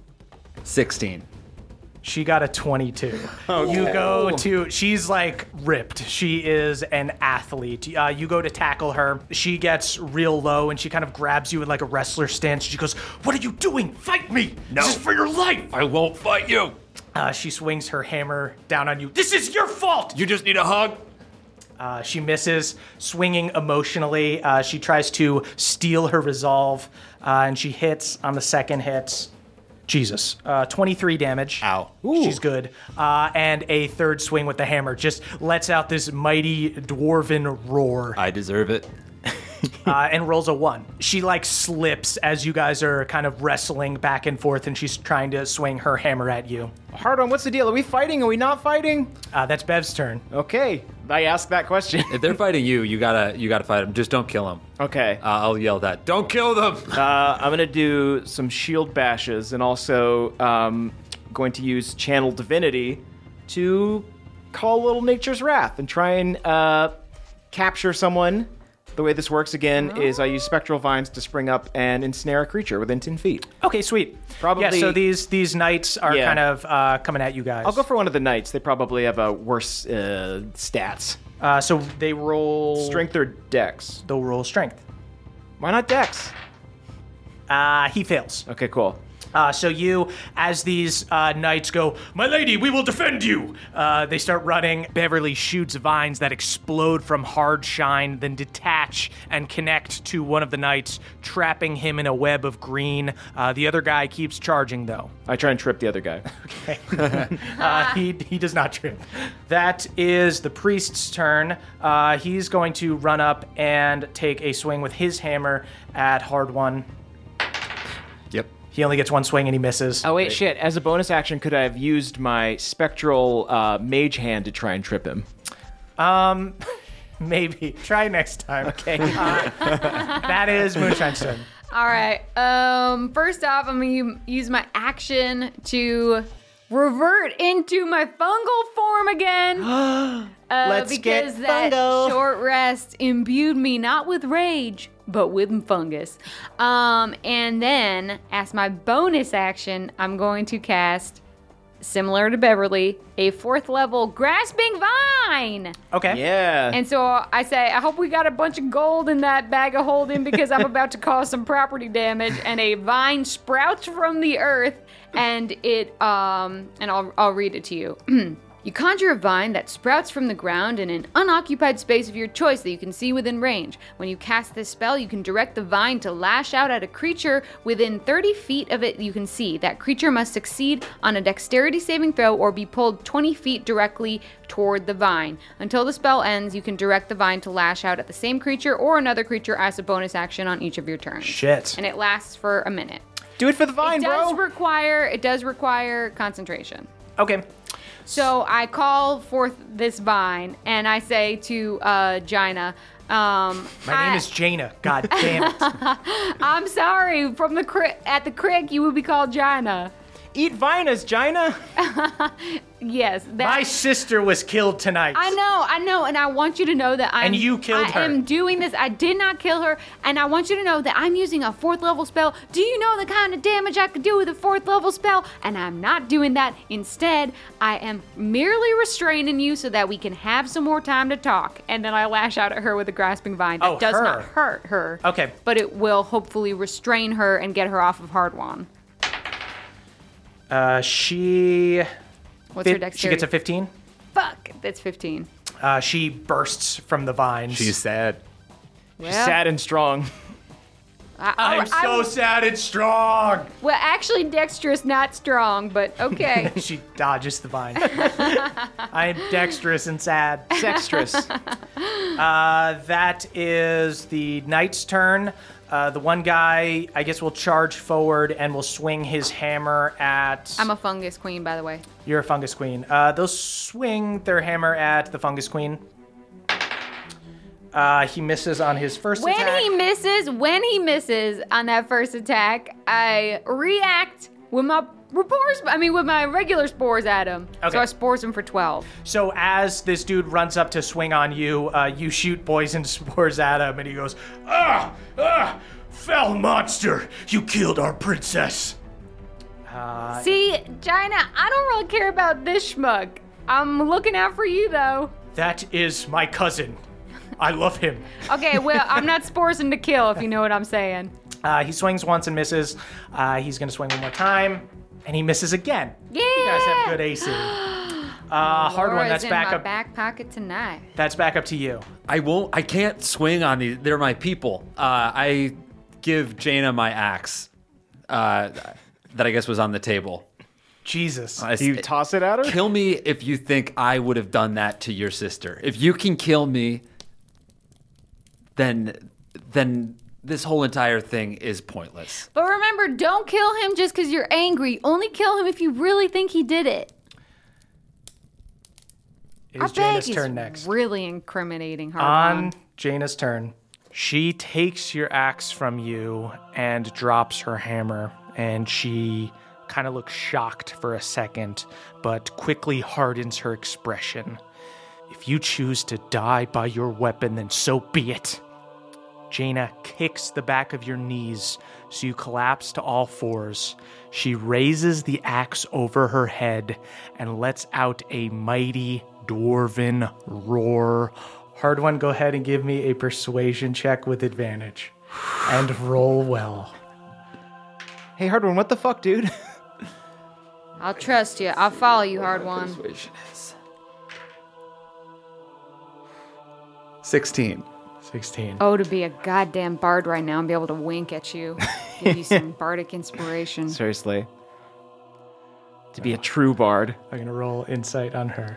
sixteen. She got a twenty-two. Oh, you go to, she's like ripped. She is an athlete. Uh, you go to tackle her. She gets real low and she kind of grabs you in like a wrestler stance. She goes, "What are you doing? Fight me. No. This is for your life." I won't fight you. Uh, she swings her hammer down on you. "This is your fault." You just need a hug. Uh, she misses, swinging emotionally. Uh, she tries to steal her resolve uh, and she hits on the second hit. Jesus. Uh, twenty-three damage. Ow. She's good. Uh, and a third swing with the hammer just lets out this mighty dwarven roar. I deserve it. uh, and rolls a one. She like slips as you guys are kind of wrestling back and forth, and she's trying to swing her hammer at you. Hard on, what's the deal? Are we fighting? Are we not fighting? Uh, that's Bev's turn. Okay, I asked that question. If they're fighting you, you gotta you gotta fight them. Just don't kill them. Okay. Uh, I'll yell that. Don't kill them. uh, I'm gonna do some shield bashes, and also um, going to use Channel Divinity to call Little Nature's Wrath and try and uh, capture someone. The way this works, again, oh. is I use Spectral Vines to spring up and ensnare a creature within ten feet. Okay, sweet. Probably. Yeah, so these these knights are yeah. kind of uh, coming at you guys. I'll go for one of the knights. They probably have a worse uh, stats. Uh, so they roll... Strength or Dex? They'll roll Strength. Why not Dex? Uh, he fails. Okay, cool. Uh, so you, as these uh, knights go, "My lady, we will defend you!" Uh, they start running. Beverly shoots vines that explode from hard shine, then detach and connect to one of the knights, trapping him in a web of green. Uh, the other guy keeps charging, though. I try and trip the other guy. Okay. uh, he, he does not trip. That is the priest's turn. Uh, he's going to run up and take a swing with his hammer at Hard One. Yep. He only gets one swing and he misses. Oh, wait, shit. As a bonus action, could I have used my spectral uh, mage hand to try and trip him? Um, maybe. Try next time. Okay. Uh, that is Moonshine's turn. All right. Um, first off, I'm going to use my action to revert into my fungal form again. uh, Let's because get that fungal. short rest imbued me not with rage, but with fungus. Um, and then, as my bonus action, I'm going to cast, similar to Beverly, a fourth level Grasping Vine. Okay. Yeah. And so I say, I hope we got a bunch of gold in that bag of holding because I'm about to cause some property damage. And a vine sprouts from the earth, and it, um, and I'll, I'll read it to you. You conjure a vine that sprouts from the ground in an unoccupied space of your choice that you can see within range. When you cast this spell, you can direct the vine to lash out at a creature within thirty feet of it you can see. That creature must succeed on a dexterity saving throw or be pulled twenty feet directly toward the vine. Until the spell ends, you can direct the vine to lash out at the same creature or another creature as a bonus action on each of your turns. Shit. And it lasts for a minute. Do it for the vine, it does bro. require it does require concentration. Okay. So I call forth this vine and I say to uh, Jaina, um, My I, name is Jaina. God damn it. I'm sorry. From the cri- at the crick, you would be called Jaina. Eat vinas, Jaina. Yes. That, My sister was killed tonight. I know, I know, and I want you to know that I'm. And you killed I her. am doing this. I did not kill her, and I want you to know that I'm using a fourth level spell. Do you know the kind of damage I could do with a fourth level spell? And I'm not doing that. Instead, I am merely restraining you so that we can have some more time to talk. And then I lash out at her with a grasping vine that Oh, does her. not hurt her. Okay. But it will hopefully restrain her and get her off of Hardwan. Uh, she... What's fi- her dexterity? She gets a fifteen. Fuck, that's fifteen. Uh, she bursts from the vines. She's sad. Well, Sad and strong. I, I'm I- so sad it's strong. Well, actually, dexterous, not strong, but okay. She dodges the vine. I'm dexterous and sad. Dexterous. Uh, that is the knight's turn. Uh, the one guy, I guess, will charge forward and will swing his hammer at... I'm a fungus queen, by the way. You're a fungus queen. Uh, they'll swing their hammer at the fungus queen. Uh, he misses on his first When attack. he misses, when he misses on that first attack, I react with my spores, I mean with my regular spores at him. Okay. So I spores him for twelve. So as this dude runs up to swing on you, uh, you shoot poison spores at him, and he goes, "Ah, ah, foul monster! You killed our princess." Uh, See, Gina, I don't really care about this schmuck. I'm looking out for you though. That is my cousin. I love him. Okay, well, I'm not sporsing to kill, if you know what I'm saying. Uh, he swings once and misses. Uh, he's gonna swing one more time, and he misses again. Yeah. You guys have good A C. Uh, hard one. Laura's That's in back my up. back pocket tonight. That's back up to you. I won't. I can't swing on these. They're my people. Uh, I give Jaina my axe, uh, that I guess was on the table. Jesus. I Do you s- toss it at her? Kill me if you think I would have done that to your sister. If you can kill me, then then this whole entire thing is pointless. But remember, don't kill him just because you're angry. Only kill him if you really think he did it. It Our is Jaina's bag turn is next. really incriminating, hard On one. Jaina's turn, she takes your axe from you and drops her hammer, and she kind of looks shocked for a second, but quickly hardens her expression. If you choose to die by your weapon, then so be it. Jaina kicks the back of your knees so you collapse to all fours. She raises the axe over her head and lets out a mighty dwarven roar. Hard one, go ahead and give me a persuasion check with advantage. And roll well. Hey, hard one, what the fuck, dude? I'll trust you. I'll follow you, hard one. Persuasion is sixteen. sixteen. Oh, to be a goddamn bard right now and be able to wink at you. Give you some bardic inspiration. Seriously. To be a true bard. I'm going to roll insight on her.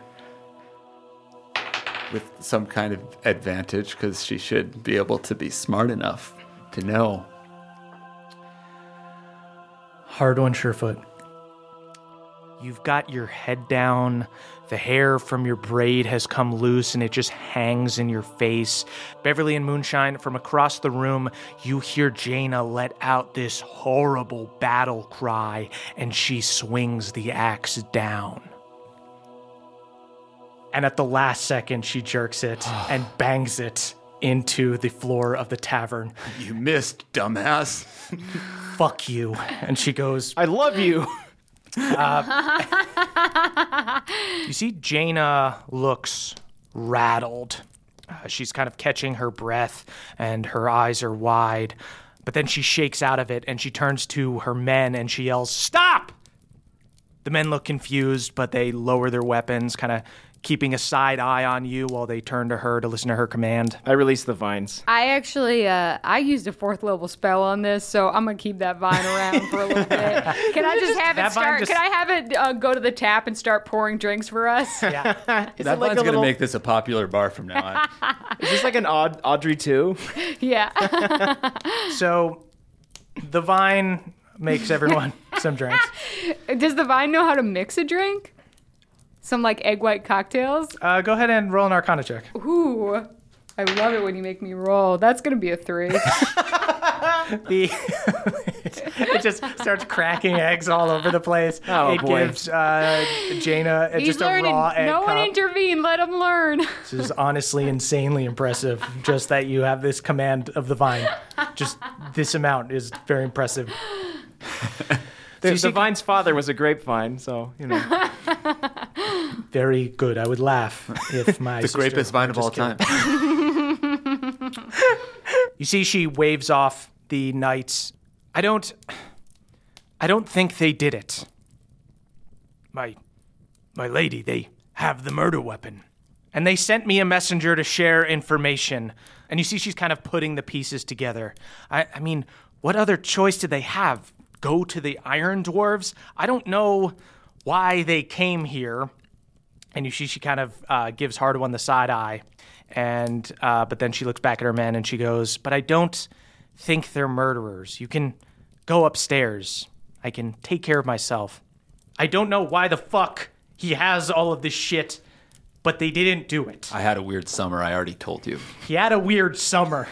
with some kind of advantage because she should be able to be smart enough to know. Hard one, Surefoot. You've got your head down. The hair from your braid has come loose and it just hangs in your face. Beverly and Moonshine, from across the room, you hear Jaina let out this horrible battle cry and she swings the axe down. And at the last second, she jerks it and bangs it into the floor of the tavern. You missed, dumbass. Fuck you. And she goes, I love you. you see Jaina looks rattled. Uh, she's kind of catching her breath and her eyes are wide. But then she shakes out of it and she turns to her men and she yells, "Stop!" The men look confused, but they lower their weapons, kind of keeping a side eye on you while they turn to her to listen to her command. I released the vines. I actually, uh, I used a fourth level spell on this, so I'm gonna keep that vine around for a little bit. Can I just have that it vine start? just- Can I have it uh, go to the tap and start pouring drinks for us? Yeah. Is That it like vine's a gonna little, make this a popular bar from now on. Is this like an Aud- Audrey two? Yeah. So the vine makes everyone some drinks. Does the vine know how to mix a drink? Some like egg white cocktails? Uh, go ahead and roll an Arcana check. Ooh. I love it when you make me roll. That's gonna be a three. The it just starts cracking eggs all over the place. Oh, it boy. gives uh, Jaina uh, He's just a learning. raw egg No cup. one intervene. Let him learn. This is honestly insanely impressive. Just that you have this command of the vine. Just this amount is very impressive. The, you see- the vine's father was a grapevine, so, you know. Very good. I would laugh if my The sister greatest vine were of all just time. killed. You see, she waves off the knights. I don't. I don't think they did it. My, my lady, they have the murder weapon, and they sent me a messenger to share information. And you see, she's kind of putting the pieces together. I, I mean, what other choice did they have? Go to the Iron Dwarves? I don't know why they came here. And you see she kind of uh, gives Hardwon the side eye. And uh, but then she looks back at her men and she goes, but I don't think they're murderers. You can go upstairs. I can take care of myself. I don't know why the fuck he has all of this shit, but they didn't do it. I had a weird summer, I already told you. He had a weird summer.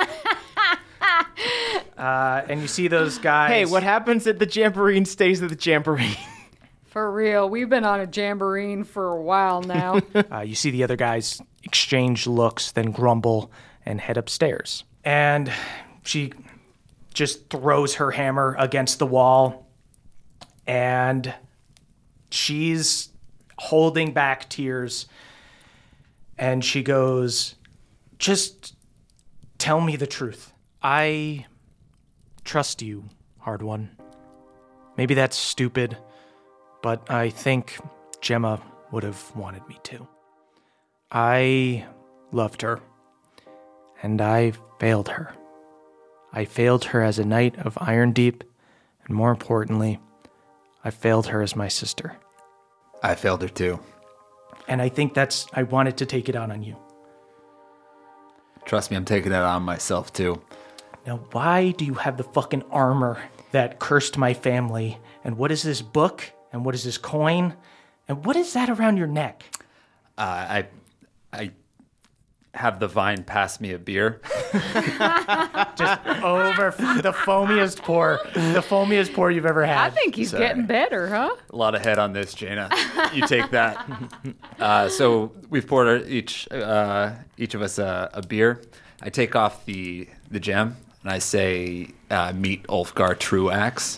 uh, and you see those guys. Hey, what happens at the Jamboree stays at the Jamboree. For real, we've been on a jamboree for a while now. uh, you see the other guys exchange looks, then grumble and head upstairs. And she just throws her hammer against the wall, and she's holding back tears, and she goes, just tell me the truth. I trust you, Hardwon. Maybe that's stupid, but I think Gemma would have wanted me to. I loved her, and I failed her. I failed her as a knight of Iron Deep, and more importantly, I failed her as my sister. I failed her too. And I think that's, I wanted to take it out on you. Trust me, I'm taking that on myself too. Now, why do you have the fucking armor that cursed my family? And what is this book? And what is this coin? And what is that around your neck? Uh, I, I have the vine pass me a beer. Just over the foamiest pour, the foamiest pour you've ever had. I think he's Sorry. getting better, huh? A lot of head on this, Jaina. You take that. Uh, so we've poured our, each uh, each of us a, a beer. I take off the the gem and I say, uh, "Meet Ulfgar Truaxe."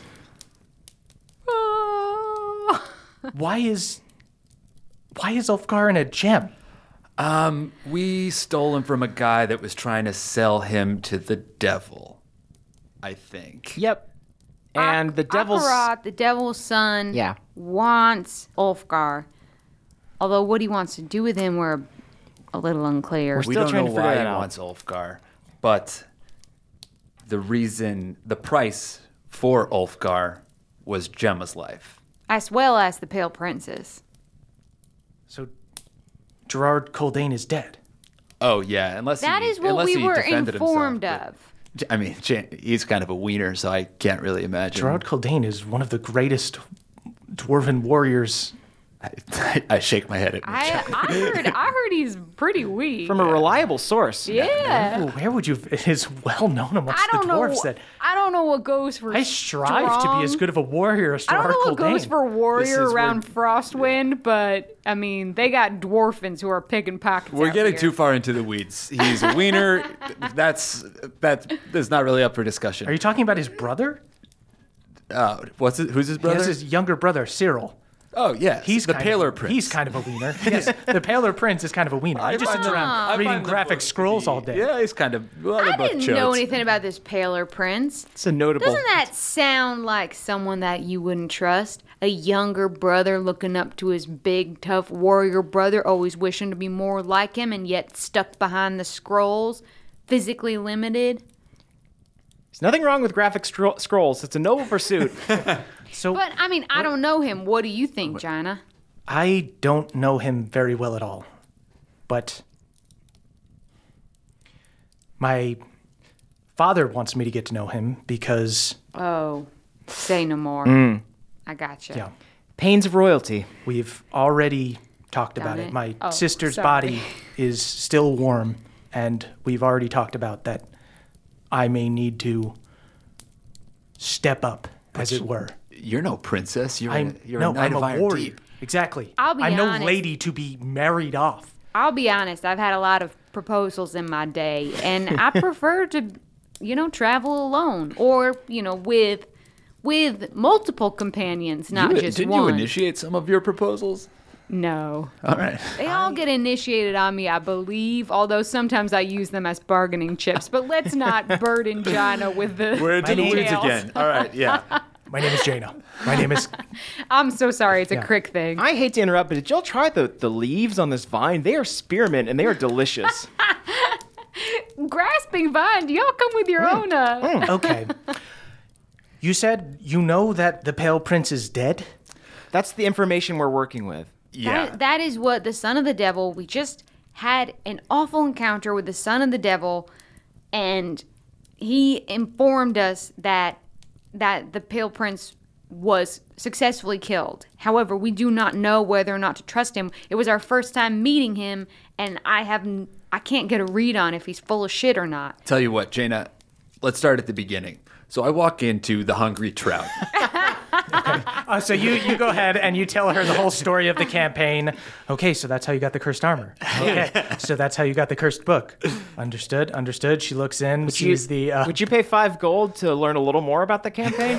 Why is why is Ulfgar in a gem? Um, we stole him from a guy that was trying to sell him to the devil, I think. Yep. And the devil's... Akarat, the devil's son, Yeah. wants Ulfgar. Although what he wants to do with him, we're a little unclear. We're We still don't trying know to figure why that he out. wants Ulfgar, but the reason, the price for Ulfgar was Gemma's life. As well as the Pale Princess. So Gerard Coldane is dead. Oh yeah, unless That he, is what unless we he were defended informed himself, of. but- I mean, Jan- he's kind of a wiener, so I can't really imagine. Gerard Coldane is one of the greatest dwarven warriors. I, I shake my head at I, Mitch. I heard I heard he's pretty weak. From a reliable source. yeah. Ooh, where would you? It is well known amongst I don't the know. dwarves that I don't know what goes for I strive to be as good of a warrior as I Gerard don't know what Coldane. goes for This warrior is around where- Frostwind, but I mean they got dwarfins who are picking pockets. We're out getting here. too far into the weeds. He's a wiener. That's that is not really up for discussion. Are you talking about his brother? Uh, what's it? Who's his He brother? has his younger brother, Cyril. oh yeah, He's the kind Paler of, Prince. He's kind of a wiener. Yes, the Paler Prince is kind of a wiener. He just find sits them- around I reading find them graphic both to scrolls be- all day. Yeah, he's kind of. Well, I they're both didn't know chodes. anything about this Paler Prince. It's a notable... Doesn't that sound like someone that you wouldn't trust? A younger brother looking up to his big, tough warrior brother, always wishing to be more like him, and yet stuck behind the scrolls, physically limited. There's nothing wrong with graphic stro- scrolls. It's a noble pursuit. So But, I mean, I don't know him. What do you think, Jaina? I don't know him very well at all, but my father wants me to get to know him because Oh, say no more. I gotcha. yeah, Pains of royalty. we've already talked about Done it. it? My Oh, sister's sorry. body is still warm, and we've already talked about that. I may need to step up, as it were. You're no princess. You're I'm a, you're no, a knight I'm of a Iron warrior. Deep. Exactly. I'll be I'm no honest. lady to be married off. I'll be honest, I've had a lot of proposals in my day, and I prefer to, you know, travel alone or, you know, with with multiple companions, not You- just didn't one. you initiate some of your proposals? No. All right. They all get initiated on me, I believe, although sometimes I use them as bargaining chips. But let's not burden Jaina with the We're into the weeds details. again. All right. Yeah. My name is Jaina. My name is. I'm so sorry, it's a Yeah. crick thing. I hate to interrupt, but did y'all try the, the leaves on this vine? They are spearmint and they are delicious. Grasping vine, do y'all come with your own? Uh... Okay. You said you know that the Pale Prince is dead? That's the information we're working with. That, that is what the son of the devil, we just had an awful encounter with the son of the devil, and he informed us that that the Pale Prince was successfully killed. However, we do not know whether or not to trust him. It was our first time meeting him, and I have I can't get a read on if he's full of shit or not. Tell you what, Jaina, let's start at the beginning. So I walk into the Hungry Trout. Okay. Uh, so you, you go ahead and you tell her the whole story of the campaign. Okay, so that's how you got the cursed armor. Okay, so that's how you got the cursed book. Understood, understood. She looks in, Would sees you, the... Uh, would you pay five gold to learn a little more about the campaign?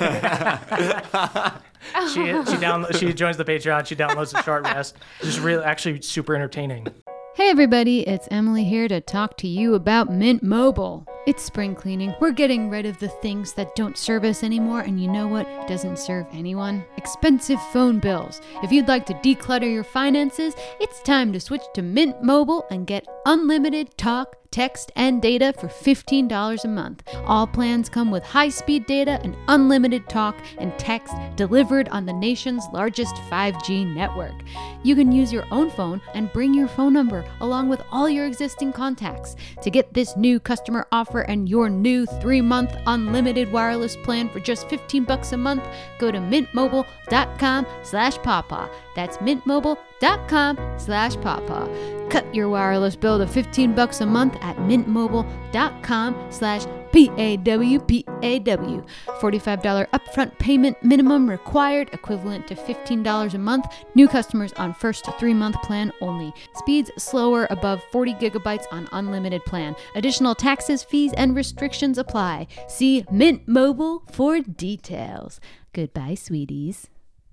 she she down, she joins the Patreon, she downloads the short rest. It's really actually super entertaining. Hey everybody, it's Emily here to talk to you about Mint Mobile. It's spring cleaning. We're getting rid of the things that don't serve us anymore, and you know what doesn't serve anyone? Expensive phone bills. If you'd like to declutter your finances, it's time to switch to Mint Mobile and get unlimited talk, text, and data for fifteen dollars a month. All plans come with high-speed data and unlimited talk and text delivered on the nation's largest five G network. You can use your own phone and bring your phone number along with all your existing contacts. To get this new customer offer and your new three-month unlimited wireless plan for just fifteen bucks a month, go to mintmobile.com slash pawpaw. That's mintmobile.com slash pawpaw. Cut your wireless bill to fifteen bucks a month at mintmobile.com slash P-A-W-P-A-W. forty-five dollars upfront payment minimum required, equivalent to fifteen dollars a month. New customers on first three-month plan only. Speeds slower above forty gigabytes on unlimited plan. Additional taxes, fees, and restrictions apply. See Mint Mobile for details. Goodbye, sweeties.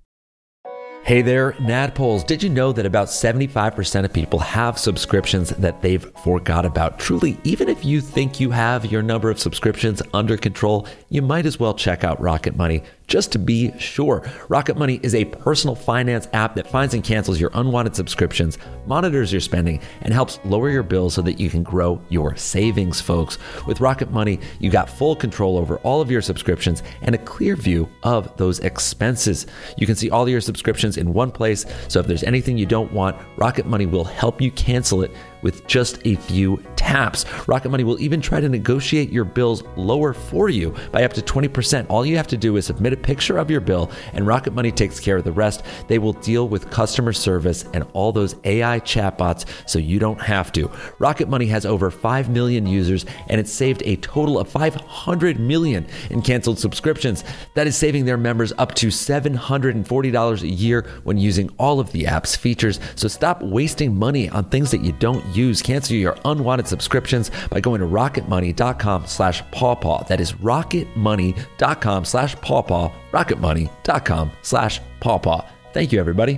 Hey there, Nadpoles. Did you know that about seventy-five percent of people have subscriptions that they've forgot about? Truly, even if you think you have your number of subscriptions under control, you might as well check out Rocket Money just to be sure. Rocket Money is a personal finance app that finds and cancels your unwanted subscriptions, monitors your spending, and helps lower your bills so that you can grow your savings, folks. With Rocket Money, you got full control over all of your subscriptions and a clear view of those expenses. You can see all of your subscriptions in one place, so if there's anything you don't want, Rocket Money will help you cancel it with just a few taps. Rocket Money will even try to negotiate your bills lower for you by up to twenty percent. All you have to do is submit a picture of your bill, and Rocket Money takes care of the rest. They will deal with customer service and all those A I chatbots, so you don't have to. Rocket Money has over five million users, and it's saved a total of five hundred million in canceled subscriptions. That is saving their members up to seven hundred forty dollars a year when using all of the app's features. So stop wasting money on things that you don't use. Cancel your unwanted subscriptions by going to rocketmoney.com slash pawpaw. That is rocketmoney.com slash pawpaw. rocketmoney.com slash pawpaw. Thank you, everybody.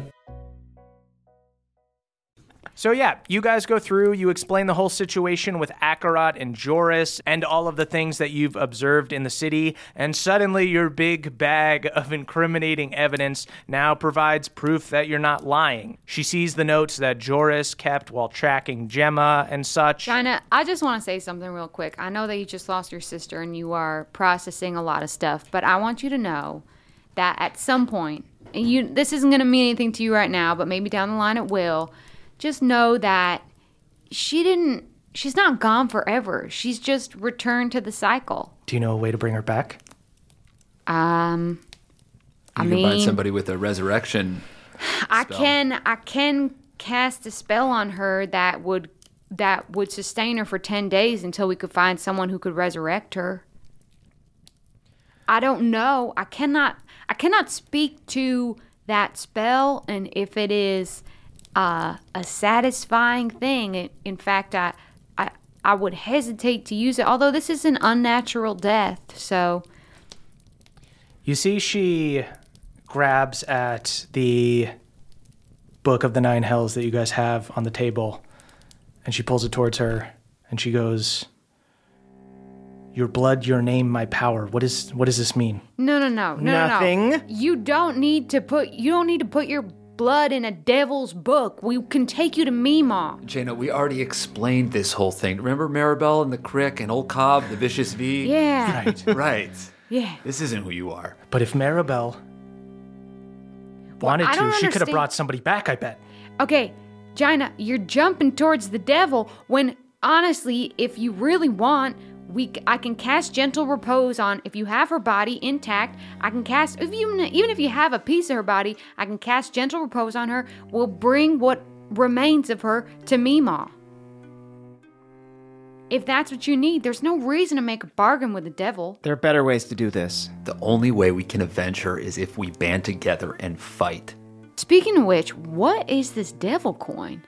So yeah, you guys go through, you explain the whole situation with Akarat and Joris and all of the things that you've observed in the city, and suddenly your big bag of incriminating evidence now provides proof that you're not lying. She sees the notes that Joris kept while tracking Gemma and such. China, I just want to say something real quick. I know that you just lost your sister and you are processing a lot of stuff, but I want you to know that at some point, and you this isn't going to mean anything to you right now, but maybe down the line it will. Just know that she didn't, she's not gone forever. She's just returned to the cycle. Do you know a way to bring her back? Um, I You mean, can find somebody with a resurrection I spell. can, I can cast a spell on her that would, that would sustain her for ten days until we could find someone who could resurrect her. I don't know. I cannot, I cannot speak to that spell and if it is Uh, a satisfying thing. In fact, I, I I would hesitate to use it, although this is an unnatural death, so... You see she grabs at the Book of the Nine Hells that you guys have on the table, and she pulls it towards her, and she goes, "Your blood, your name, my power. What is what does this mean?" No, no, no, no, Nothing. no, no. You don't need to put, you don't need to put your blood in a devil's book. We can take you to Meemaw. Jaina, we already explained this whole thing. Remember Maribel and the Crick and Old Cobb, the Vicious V? Yeah. Right. Right. Yeah. This isn't who you are. But if Maribel wanted I to, don't she could have understand- brought somebody back, I bet. Okay, Jaina, you're jumping towards the devil when, honestly, if you really want, we c- I can cast Gentle Repose on. If you have her body intact, I can cast, if you, even if you have a piece of her body, I can cast Gentle Repose on her. We'll bring what remains of her to Mima. If that's what you need, there's no reason to make a bargain with the devil. There are better ways to do this. The only way we can avenge her is if we band together and fight. Speaking of which, what is this devil coin?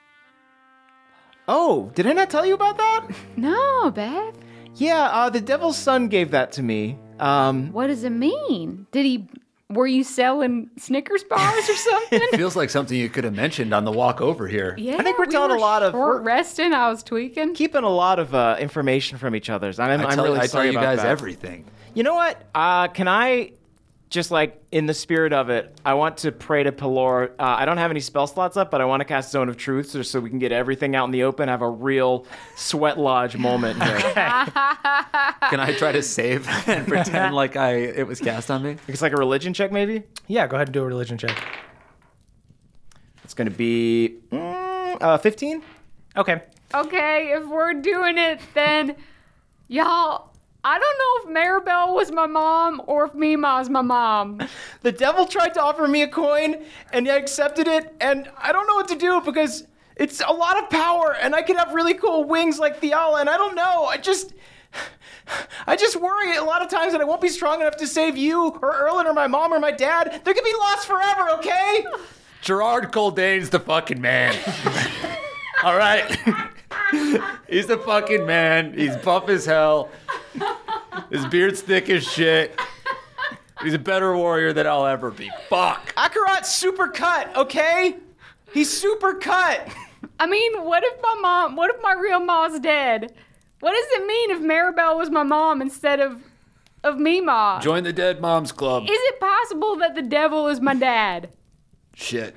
Oh, did I not tell you about that? No, Beth. Yeah, uh, the devil's son gave that to me. Um, What does it mean? Did he... Were you selling Snickers bars or something? It feels like something you could have mentioned on the walk over here. Yeah, I think we're we telling were a lot of- short we're- resting. I was tweaking. keeping a lot of uh, information from each other's. I'm, I I'm tell, really I sorry tell you about guys that. everything. You know what? Uh, can I, just like in the spirit of it, I want to pray to Pelor. Uh, I don't have any spell slots up, but I want to cast Zone of Truth just so we can get everything out in the open, have a real sweat lodge moment here. Can I try to save and pretend like I it was cast on me? It's like a religion check, maybe? Yeah, go ahead and do a religion check. It's going to be mm, uh, fifteen? Okay. Okay, if we're doing it, then y'all, I don't know if Maribel was my mom or if Mima's my mom. The devil tried to offer me a coin, and I accepted it, and I don't know what to do because it's a lot of power, and I could have really cool wings like Theala, and I don't know. I just... I just worry a lot of times that I won't be strong enough to save you or Erlen or my mom or my dad. They're gonna be lost forever, okay? Gerard Coldane's the fucking man. All right? He's the fucking man. He's buff as hell. His beard's thick as shit. He's a better warrior than I'll ever be. Fuck. Akarat's super cut, okay? He's super cut. I mean, what if my mom, what if my real mom's dead? What does it mean if Maribel was my mom instead of of Mima? Join the Dead Moms Club. Is it possible that the devil is my dad? Shit.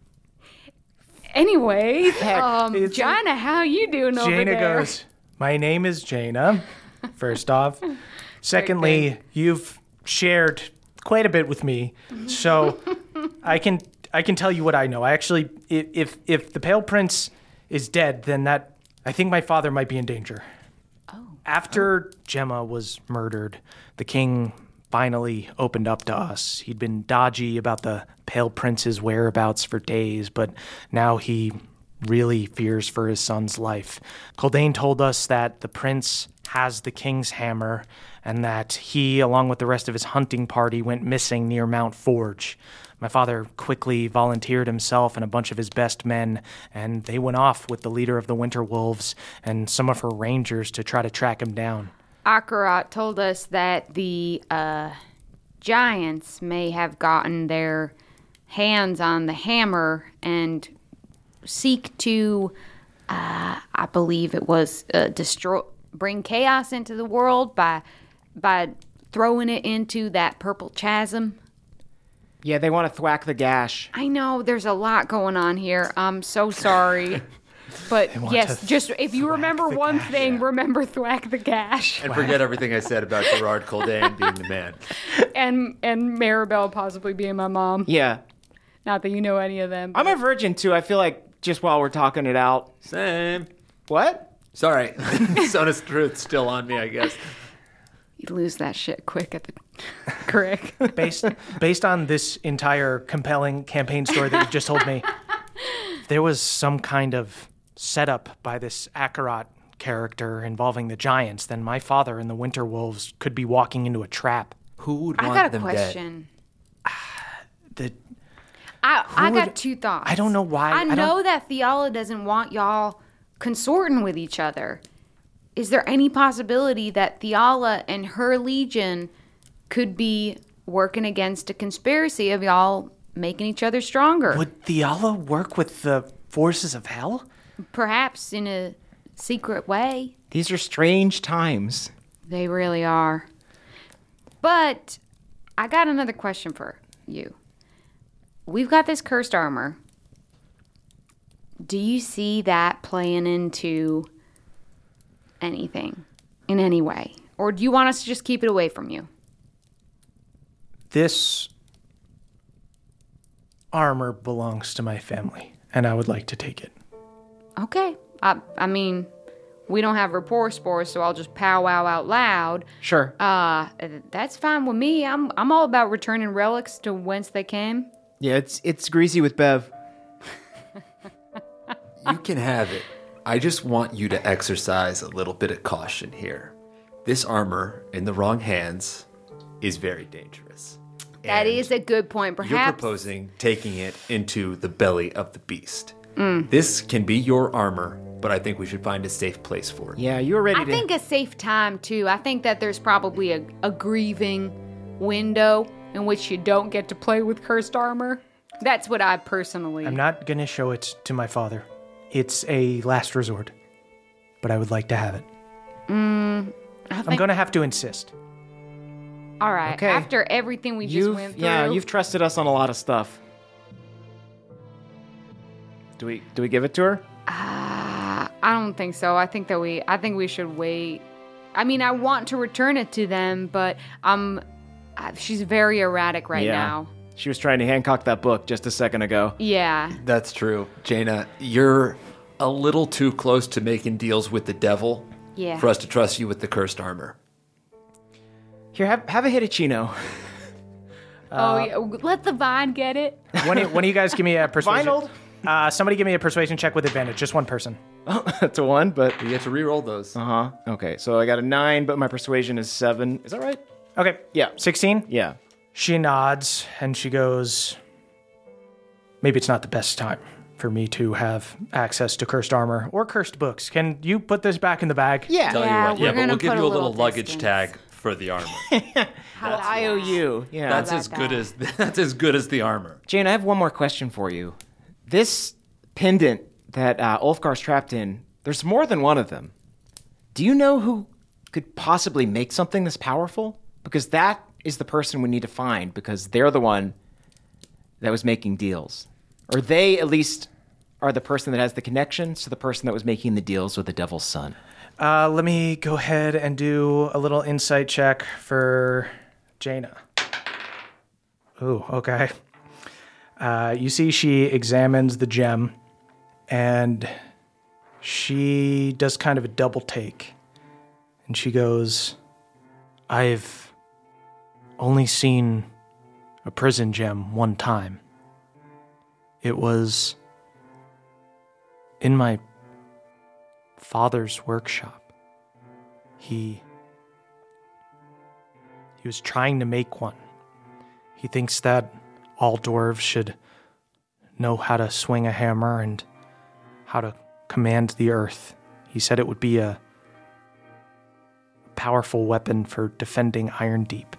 Anyway, um, it's- Jaina, how you doing over Jaina there? goes, my name is Jaina, first off. Secondly, you've shared quite a bit with me, so I can I can tell you what I know. I actually, if if, if the Pale Prince is dead, then that, I think my father might be in danger. After Gemma was murdered, the king finally opened up to us. He'd been dodgy about the Pale Prince's whereabouts for days, but now he really fears for his son's life. Coldane told us that the prince has the king's hammer and that he, along with the rest of his hunting party, went missing near Mount Forge. My father quickly volunteered himself and a bunch of his best men, and they went off with the leader of the Winter Wolves and some of her rangers to try to track him down. Akarat told us that the uh, giants may have gotten their hands on the hammer and seek to, uh, I believe it was, uh, destroy, bring chaos into the world by by throwing it into that purple chasm. Yeah, they want to thwack the gash. I know there's a lot going on here. I'm so sorry. But want yes, to just if you remember the one gash, thing, remember thwack the gash. And forget everything I said about Gerard Coldane being the man. And and Maribel possibly being my mom. Yeah. Not that you know any of them. I'm a virgin, too. I feel like just while we're talking it out. Same. What? Sorry. Sonus Truth's still on me, I guess. You lose that shit quick at the crick. Based based on this entire compelling campaign story that you just told me, there was some kind of setup by this Akarat character involving the giants, then my father and the Winter Wolves could be walking into a trap. Who would I want got a them question. The I, I would- got two thoughts. I don't know why- I, I don't- know that Theala doesn't want y'all consorting with each other. Is there any possibility that Theala and her legion could be working against a conspiracy of y'all making each other stronger? would Theala work with the forces of hell? Perhaps in a secret way. These are strange times. They really are. But I got another question for you. We've got this cursed armor. Do you see that playing into anything in any way? Or do you want us to just keep it away from you? This armor belongs to my family, and I would like to take it. Okay. I I mean, we don't have rapport spores, so I'll just powwow out loud. Sure. Uh, that's fine with me. I'm I'm all about returning relics to whence they came. Yeah, it's it's greasy with Bev. You can have it. I just want you to exercise a little bit of caution here. This armor in the wrong hands is very dangerous. That And is a good point. Perhaps You're proposing taking it into the belly of the beast. This can be your armor, but I think we should find a safe place for it. Yeah, you were ready I to. think a safe time too. I think that there's probably a, a grieving window in which you don't get to play with cursed armor. That's what I personally. I'm not going to show it to my father. It's a last resort, but I would like to have it. Mm, I I'm think, going to have to insist. all right. Okay. After everything we just You've, went through. yeah, you've trusted us on a lot of stuff. Do we do we give it to her? Uh, I don't think so. I think that we. I think we should wait. I mean, I want to return it to them, but um, uh, she's very erratic right Yeah. now. She was trying to Hancock that book just a second ago. Yeah. That's true. Jaina, you're a little too close to making deals with the devil Yeah. for us to trust you with the cursed armor. Here, have have a Hitachino. oh, yeah. Let the vine get it. When you, when you guys give me a persuasion, Vinald. uh, somebody give me a persuasion check with advantage. Just one person. That's a one, but You get to re-roll those. uh huh. Okay, so I got a nine, but my persuasion is seven. Is that right? Okay. Yeah. sixteen. Yeah. She nods and she goes, maybe it's not the best time for me to have access to cursed armor or cursed books. Can you put this back in the bag? Yeah. Tell Yeah, you what, we're yeah, but gonna we'll give put you a a little, little luggage distance. tag for the armor. I O U. Yeah. That's about as good that? as that's as good as the armor. Jane, I have one more question for you. This pendant that uh, Ulfgar's trapped in, there's more than one of them. Do you know who could possibly make something this powerful? Because that is the person we need to find, because they're the one that was making deals. Or they, at least, are the person that has the connections to the person that was making the deals with the Devil's Son. Uh, let me go ahead and do a little insight check for Jaina. Ooh, okay. Uh, you see she examines the gem, and she does kind of a double take. And she goes, I've only seen a prison gem one time. It was in my father's workshop. He he was trying to make one. He thinks that all dwarves should know how to swing a hammer and how to command the earth. He said it would be a powerful weapon for defending Iron Deep.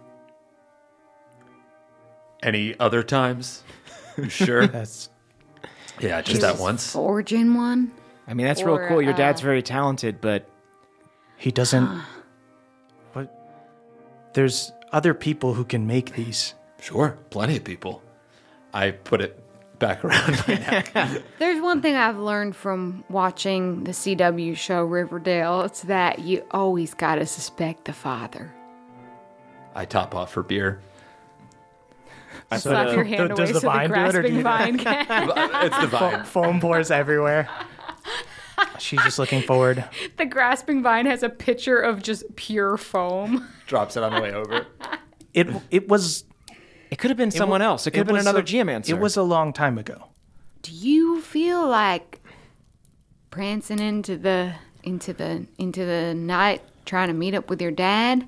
Any other times? You sure? That's Yeah, just that once. Forging one. I mean, that's Or, real cool. Your uh, dad's very talented, but he doesn't. What? There's other people who can make these. Sure, plenty of people. I put it back around my neck. There's one thing I've learned from watching the C W show Riverdale. It's that you always gotta suspect the father. I top off for beer. Slap uh, your hand does away the so the vine do it, or do grasping you- vine can. It's the vine. Foam pours everywhere. She's just looking forward. The grasping vine has a picture of just pure foam. Drops it on the way over. It it was. it could have been someone else. It could have been was another a- geomancer. It was a long time ago. Do you feel like prancing into the into the into the night trying to meet up with your dad?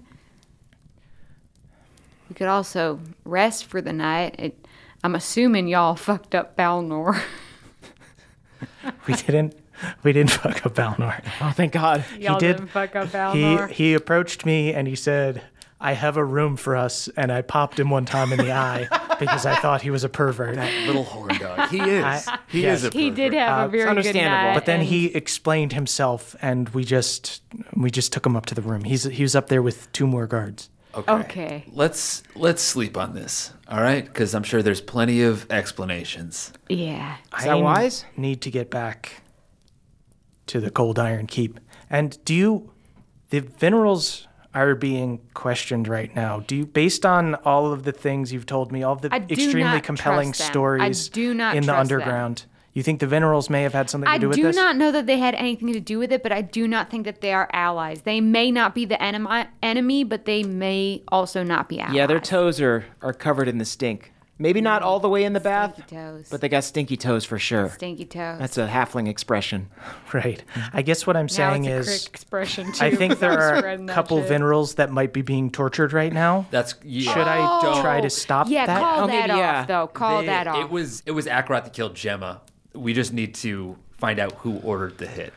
We could also rest for the night. It, I'm assuming y'all fucked up Balnor. We didn't. We didn't fuck up Balnor. Oh, thank God. Y'all did- didn't fuck up He Balnor. he approached me and he said, "I have a room for us," and I popped him one time in the eye because I thought he was a pervert. Little horn dog. He is. I- he yes. is a He did have Uh, a very good understandable. night. But then and- he explained himself, and we just we just took him up to the room. He's he was up there with two more guards. Okay. Okay. Let's let's sleep on this. All right, because I'm sure there's plenty of explanations. Yeah. Is that I wise? need to get back to the Cold Iron Keep. And do you, the Venerals are being questioned right now. Do you, based on all of the things you've told me, all of the I do extremely not compelling trust them. stories I do not in the trust them. underground, you think the Venerals may have had something to I do with do this? not know that they had anything to do with it, but I do not think that they are allies. They may not be the enemy, enemy but they may also not be allies. Yeah, their toes are, are covered in the stink. Maybe not all the way in the bath, Stinky toes. but they got stinky toes for sure. Stinky toes. That's a halfling expression. Right. I guess what I'm now saying it's a is, crick expression too. I think 'cause there I'm are a spreading that couple shit. Venerals that might be being tortured right now. That's yeah. Should I Oh. try to stop Yeah, that? call Oh, that maybe, off yeah. though. Call They- that off. It was it was Akarat that killed Gemma. We just need to find out who ordered the hit.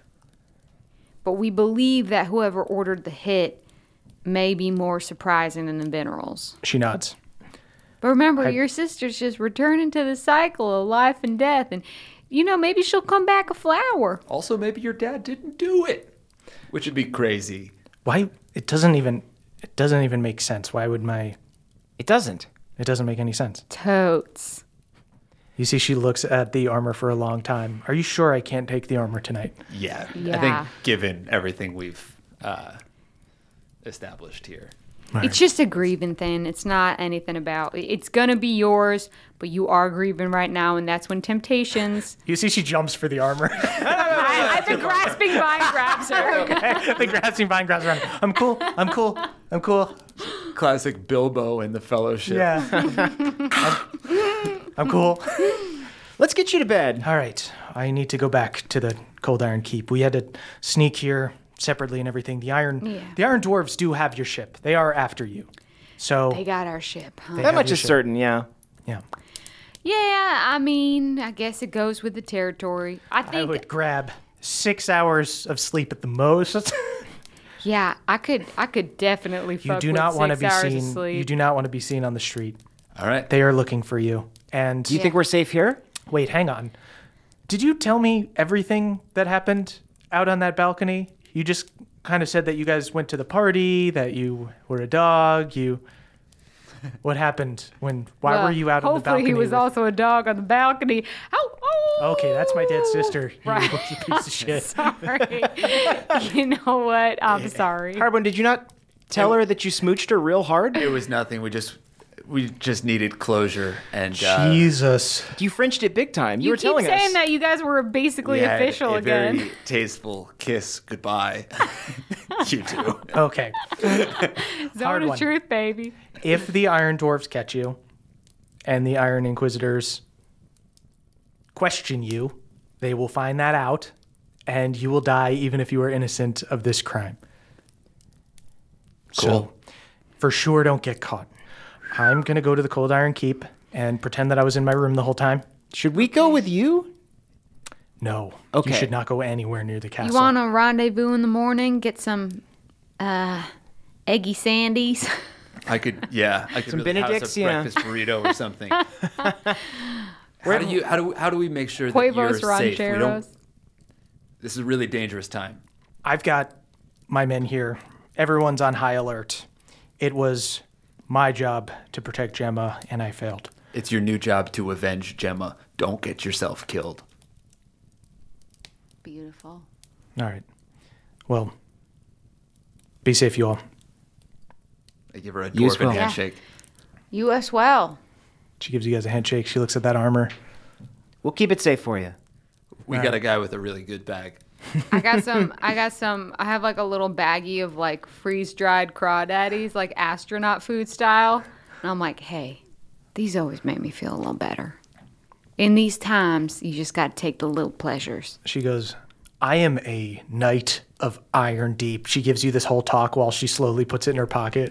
But we believe that whoever ordered the hit may be more surprising than the Venerals. She nods. But remember, I- your sister's just returning to the cycle of life and death, and you know maybe she'll come back a flower. Also, maybe your dad didn't do it, which would be crazy. Why? It doesn't even. It doesn't even make sense. Why would my? It doesn't. It doesn't make any sense. Totes. You see, she looks at the armor for a long time. Are you sure I can't take the armor tonight? Yeah, I Yeah. think given everything we've uh, established here. It's just a grieving thing. It's not anything about. It's gonna be yours, but you are grieving right now, and that's when temptations. You see, she jumps for the armor. I, I, the grasping vine grabs her. the grasping vine grabs around. I'm cool. I'm cool. I'm cool. Classic Bilbo in the Fellowship. Yeah. I'm, I'm cool. Let's get you to bed. All right. I need to go back to the Cold Iron Keep. We had to sneak here separately and everything. The Iron, Yeah. the Iron Dwarves do have your ship. They are after you. So They got our ship. Huh? they That have much your is ship. certain, yeah. Yeah. Yeah, I mean, I guess it goes with the territory. I I think. would grab six hours of sleep at the most. Yeah, I could. I could definitely. You Fuck do with not want to six be hours of seen. sleep. You do not want to be seen on the street. All right. They are looking for you. And Do you think we're safe here? wait, hang on. Did you tell me everything that happened out on that balcony? You just kind of said that you guys went to the party, that you were a dog. You. What happened when? Why Well, were you out on the hopefully balcony? he was with- also a dog on the balcony. Oh, oh. Okay, that's my dead sister. You Right. piece of shit. Sorry. You know what? I'm sorry. Hardwin, did you not tell her that you smooched her real hard? It was nothing. We just we just needed closure, and uh, Jesus. You Frenched it big time. You, You were keep telling saying us. that you guys were basically we had official a again. very tasteful kiss goodbye. You too. Okay. Zone hard of one. truth, baby. If the Iron Dwarves catch you, and the Iron Inquisitors question you, they will find that out, and you will die even if you are innocent of this crime. So, Cool. for sure, don't get caught. I'm going to go to the Cold Iron Keep and pretend that I was in my room the whole time. Should we go with you? No. Okay. You should not go anywhere near the castle. You want to rendezvous in the morning? Get some uh, eggy sandies. I could, yeah, I could Some really Benedicts, house a yeah. breakfast burrito or something. How do you? How do? How do we make sure that Huevos you're safe? We don't. rancheros. This is a really dangerous time. I've got my men here. Everyone's on high alert. It was my job to protect Gemma, and I failed. It's your new job to avenge Gemma. Don't get yourself killed. Beautiful. All right. Well, be safe, you all. I give her a You as dwarven well. handshake. You as well. She gives you guys a handshake. She looks at that armor. We'll keep it safe for you. We got a guy with a really good bag. I got some. I got some. I have like a little baggie of like freeze dried crawdaddies, like astronaut food style. And I'm like, hey, these always make me feel a little better. In these times, you just got to take the little pleasures. She goes, I am a knight of Iron Deep. She gives you this whole talk while she slowly puts it in her pocket.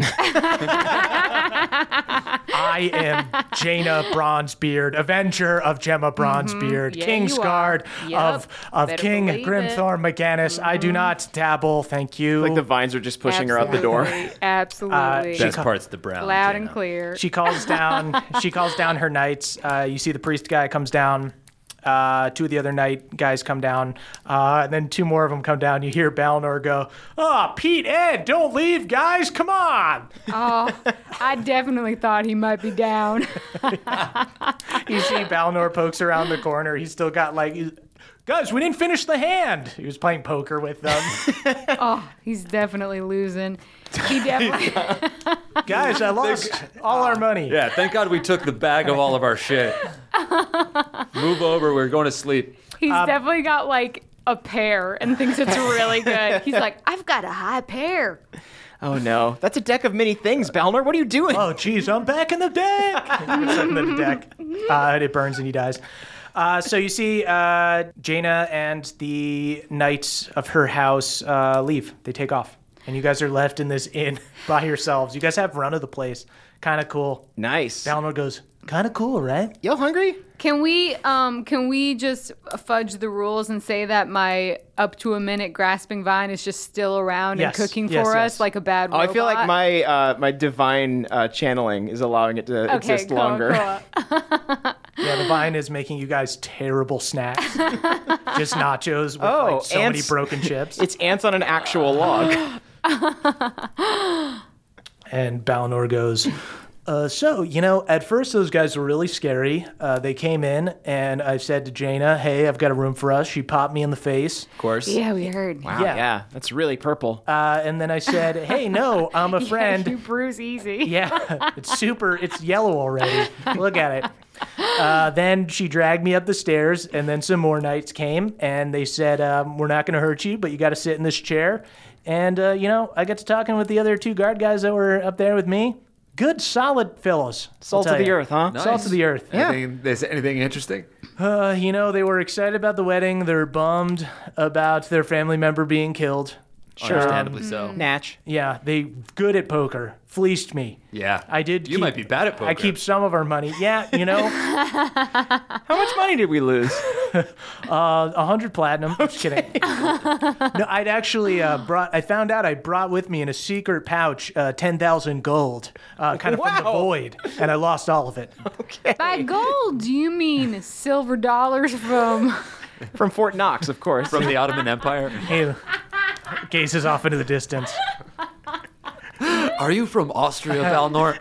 I am Jaina Bronzebeard, Avenger of Gemma Bronzebeard, Yeah, King's you are. Guard Yep. of, of Better King believe Grimthor McGannis. I do not dabble, thank you. Like the vines are just pushing her out the door. Absolutely. Absolutely. Best part's the brown. Loud Jaina. and clear. She calls down. She calls down her knights. Uh, you see the priest guy comes down. Uh, two of the other knight guys come down. Uh, and then two more of them come down. You hear Balnor go, "Oh, Pete, Ed, don't leave, guys. Come on." Oh, I definitely thought he might be down. You see Balnor pokes around the corner. He's still got like, Guys, we didn't finish the hand. He was playing poker with them. Oh, he's definitely losing. He definitely. Guys, I lost all our money. Yeah, thank God we took the bag of all of our shit. Move over, we're going to sleep. He's definitely got like a pear and thinks it's really good. He's like, I've got a high pear. Oh no, that's a deck of many things, Balnor. What are you doing? Oh, geez, I'm back in the deck. He puts something in the deck. Uh, and it burns and he dies. Uh, so you see uh, Jaina and the knights of her house uh, leave. They take off. And you guys are left in this inn by yourselves. You guys have run of the place. Kind of cool. Nice. Balnor goes, kind of cool, right? You hungry? Can we um can we just fudge the rules and say that my up to a minute grasping vine is just still around Yes, and cooking yes, for yes. us like a bad Oh, robot? I feel like my uh, my divine uh, channeling is allowing it to okay, exist cool, longer. cool. Yeah, the vine is making you guys terrible snacks. Just nachos with Oh, like so many ants- broken chips. It's ants on an actual log. And Balnor goes, uh, so, you know, at first those guys were really scary. Uh, they came in and I said to Jaina, hey, I've got a room for us. She popped me in the face. Of course. Yeah, we heard. Wow, Yeah. yeah. That's really purple. Uh, and then I said, hey, no, I'm a You friend. bruise easy. Yeah, it's super, it's yellow already. Look at it. Uh, then she dragged me up the stairs, and then some more knights came, and they said, um, we're not going to hurt you, but you got to sit in this chair. And, uh, you know, I got to talking with the other two guard guys that were up there with me. Good, solid fellows. I'll Salt tell of the ya. earth, huh? Nice. Salt of the earth. Anything, they say anything interesting? Uh, you know, they were excited about the wedding. They're bummed about their family member being killed. Understandably so. Natch. Yeah, they good at poker. Fleeced me. Yeah. I did. You keep- might be bad at poker. I keep some of our money. Yeah, you know, How much money did we lose? uh, a hundred platinum. Just kidding. No, I'd actually uh, brought. I found out I brought with me in a secret pouch uh, ten thousand gold, uh, kind of from the Wow. void, and I lost all of it. By gold, do you mean silver dollars from? From Fort Knox, of course. From the Ottoman Empire. Hey, gazes off into the distance. Are you from Austria, Balnor?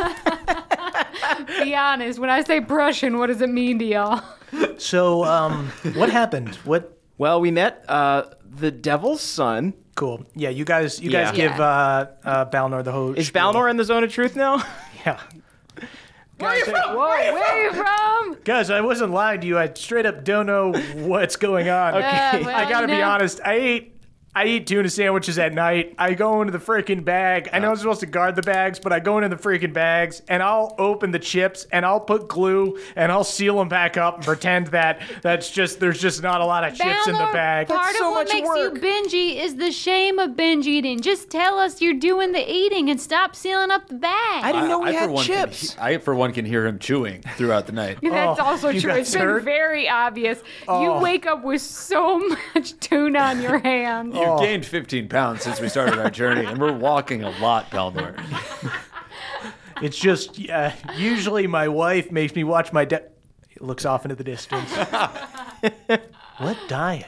Be honest. When I say Prussian, what does it mean to y'all? So, um, what happened? What? Well, we met uh, the Devil's Son. Cool. Yeah, you guys. You guys Yeah. give uh, uh, Balnor the whole. Is spiel. Balnor in the zone of truth now? Yeah. Where are you from? Whoa, where are you from? Guys, I wasn't lying to you. I straight up don't know what's going on. Uh, well, I gotta you be know. honest. I ate I eat tuna sandwiches at night. I go into the freaking bag. I know I'm supposed to guard the bags, but I go into the freaking bags and I'll open the chips and I'll put glue and I'll seal them back up and pretend that that's just there's just not a lot of chips in the Balnor, bag. Part That's so of what much makes work. you binge eat is the shame of binge eating. Just tell us you're doing the eating and stop sealing up the bag. I didn't know we I, for had one, chips. Can, he- I, for one, can hear him chewing throughout the night. That's Oh, also you true. guys It's been heard? very obvious. Oh. You wake up with so much tuna on your hands. You've gained fifteen pounds since we started our journey, and we're walking a lot, Balnor. It's just uh, usually my wife makes me watch my. De- he looks off into the distance. What diet?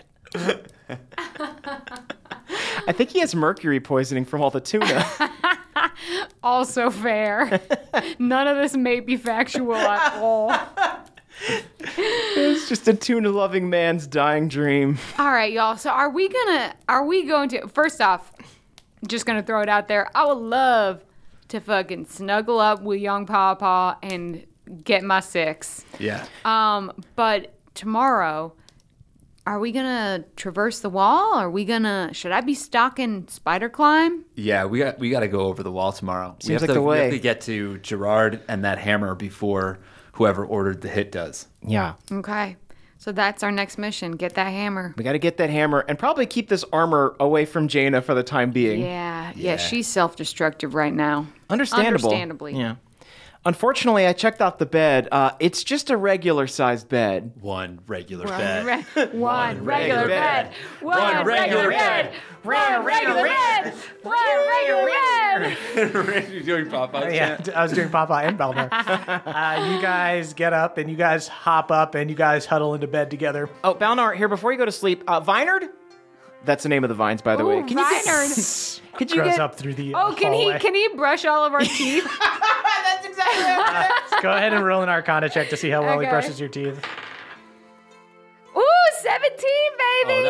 I think he has mercury poisoning from all the tuna. Also fair. None of this may be factual at all. It's just a tuna-loving man's dying dream. All right, y'all. So are we gonna? Are we going to? First off, just gonna throw it out there. I would love to fucking snuggle up with young Pawpaw and get my six. Yeah. Um, but tomorrow, are we gonna traverse the wall? Are we gonna? Should I be stalking Spider Climb? Yeah, we got we got to go over the wall tomorrow. we Seems have like to, the We have way. to get to Gerard and that hammer before whoever ordered the hit does. Yeah. Okay. So that's our next mission. Get that hammer. We got to get that hammer and probably keep this armor away from Jaina for the time being. Yeah, yeah, Yeah. she's self-destructive right now. Understandable. Understandably. Yeah. Unfortunately, I checked out the bed. Uh, it's just a regular-sized bed. One regular One, bed. re- one regular regular bed. bed. One regular bed. One regular bed. One regular bed. You're doing Popeye. Yeah, I was doing Popeye and Balnor. Uh, you guys get up and you guys hop up and you guys huddle into bed together. Oh, Balnar, here, before you go to sleep, uh, Vinard? That's the name of the vines, by the way. Ooh, Can you get, Vinard. could you Grows get... up through the uh, Oh, can he hallway. can he brush all of our teeth? That's exactly what Go ahead and roll an Arcana check to see how well he Okay. brushes your teeth. Ooh, seventeen.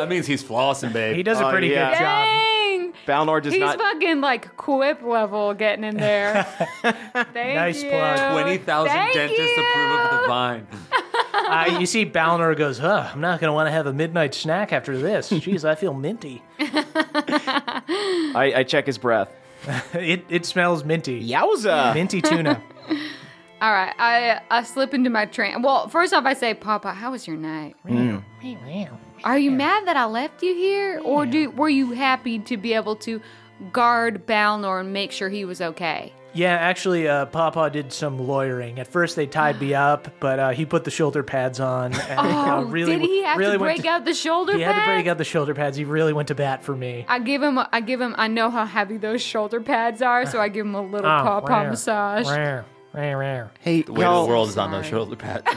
that means he's flossing, babe. He does a Oh, pretty yeah. good job. Dang! Balnor does He's not. fucking like quip level getting in there. Thank Nice you. plug. twenty thousand Thank dentists you. approve of the vine. Uh, you see Balnor goes, huh, I'm not going to want to have a midnight snack after this. Jeez, I feel minty. I, I check his breath. It it smells minty. Yowza! Minty tuna. All right, I I slip into my train. Well, first off, I say, Papa, how was your night? Are you mad that I left you here, or do were you happy to be able to guard Balnor and make sure he was okay? Yeah, actually, uh, Papa did some lawyering. At first, they tied me up, but uh, he put the shoulder pads on. And, uh, Oh, really, did he have really to went break out the shoulder He had to pads? break out the shoulder pads. He really went to bat for me. I give him. I give him. I know how heavy those shoulder pads are, so I give him a little Oh, Papa rare, massage. Rare, rare, rare. Hey, The weight y'all, of the world is on sorry. those shoulder pads.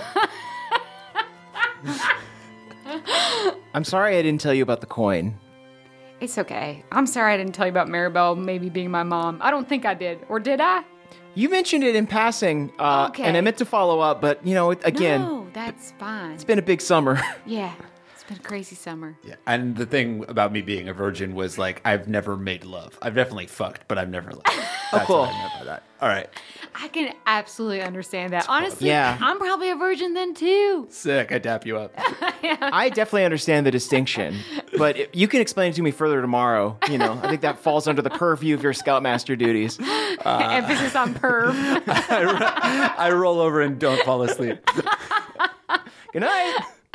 I'm sorry I didn't tell you about the coin. It's okay. I'm sorry I didn't tell you about Maribel maybe being my mom. I don't think I did, or did I? You mentioned it in passing, uh, Okay. and I meant to follow up, but you know, it, again, No, that's fine. it's been a big summer. Yeah, it's been a crazy summer. Yeah. And the thing about me being a virgin was like, I've never made love. I've definitely fucked, but I've never loved. That's cool. what I meant by that. All right. I can absolutely understand that. Honestly, Yeah. I'm probably a virgin then too. Sick. I dap you up. I definitely understand the distinction, but it- you can explain it to me further tomorrow. You know, I think that falls under the purview of your Scoutmaster duties. Emphasis on perv. I roll over and don't fall asleep. Good night.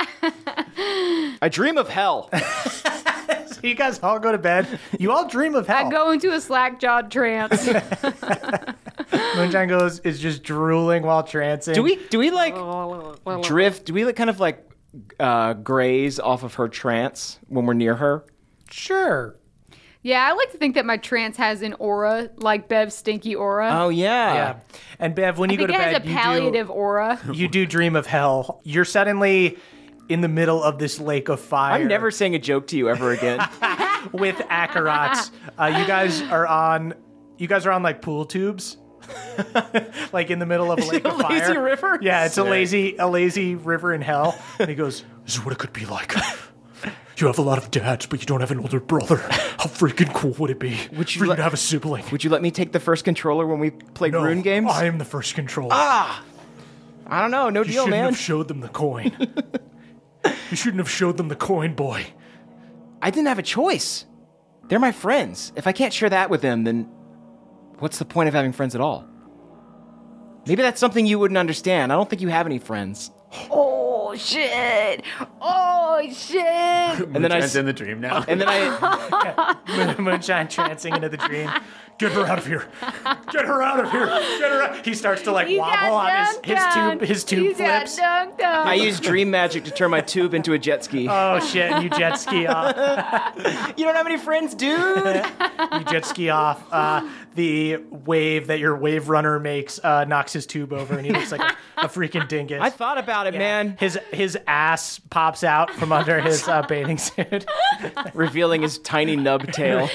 I dream of hell. So you guys all go to bed. You all dream of hell. I go into a slack jawed trance. Moonshine goes is just drooling while trancing. Do we? Do we like drift? Do we like kind of like uh, graze off of her trance when we're near her? Sure. Yeah, I like to think that my trance has an aura, like Bev's stinky aura. Oh yeah. Yeah. And Bev, when I you go think to it has bed, a you palliative aura. do you do dream of hell. You're suddenly in the middle of this lake of fire. I'm never saying a joke to you ever again. with Akarats. Uh, you guys are on. You guys are on like pool tubes, like in the middle of a lake it of a fire. lazy river? Yeah, it's a lazy, a lazy river in hell. And he goes, "This is what it could be like. You have a lot of dads, but you don't have an older brother. How freaking cool would it be Would you for you let- to have a sibling?" Would you let me take the first controller when we played No, rune games? I am the first controller. I don't know. No you deal, shouldn't man. have showed them the coin. You shouldn't have showed them the coin, boy. I didn't have a choice. They're my friends. If I can't share that with them, then what's the point of having friends at all? Maybe that's something you wouldn't understand. I don't think you have any friends. Oh shit! Oh shit! And then I Moonshine's s- in the dream now. And then I Moonshine trancing into the dream. Get her out of here! Get her out of here! Get her out! He starts to like He got wobble on his, dunked his on. tube. His tube He got flips. dunked on. I use dream magic to turn my tube into a jet ski. Oh shit! And you jet ski off. You don't have any friends, dude? You jet ski off. Uh, the wave that your wave runner makes uh, knocks his tube over, and he looks like a, a freaking dingus. I thought about it, man. His his ass pops out from under his uh, bathing suit. Revealing his tiny nub tail.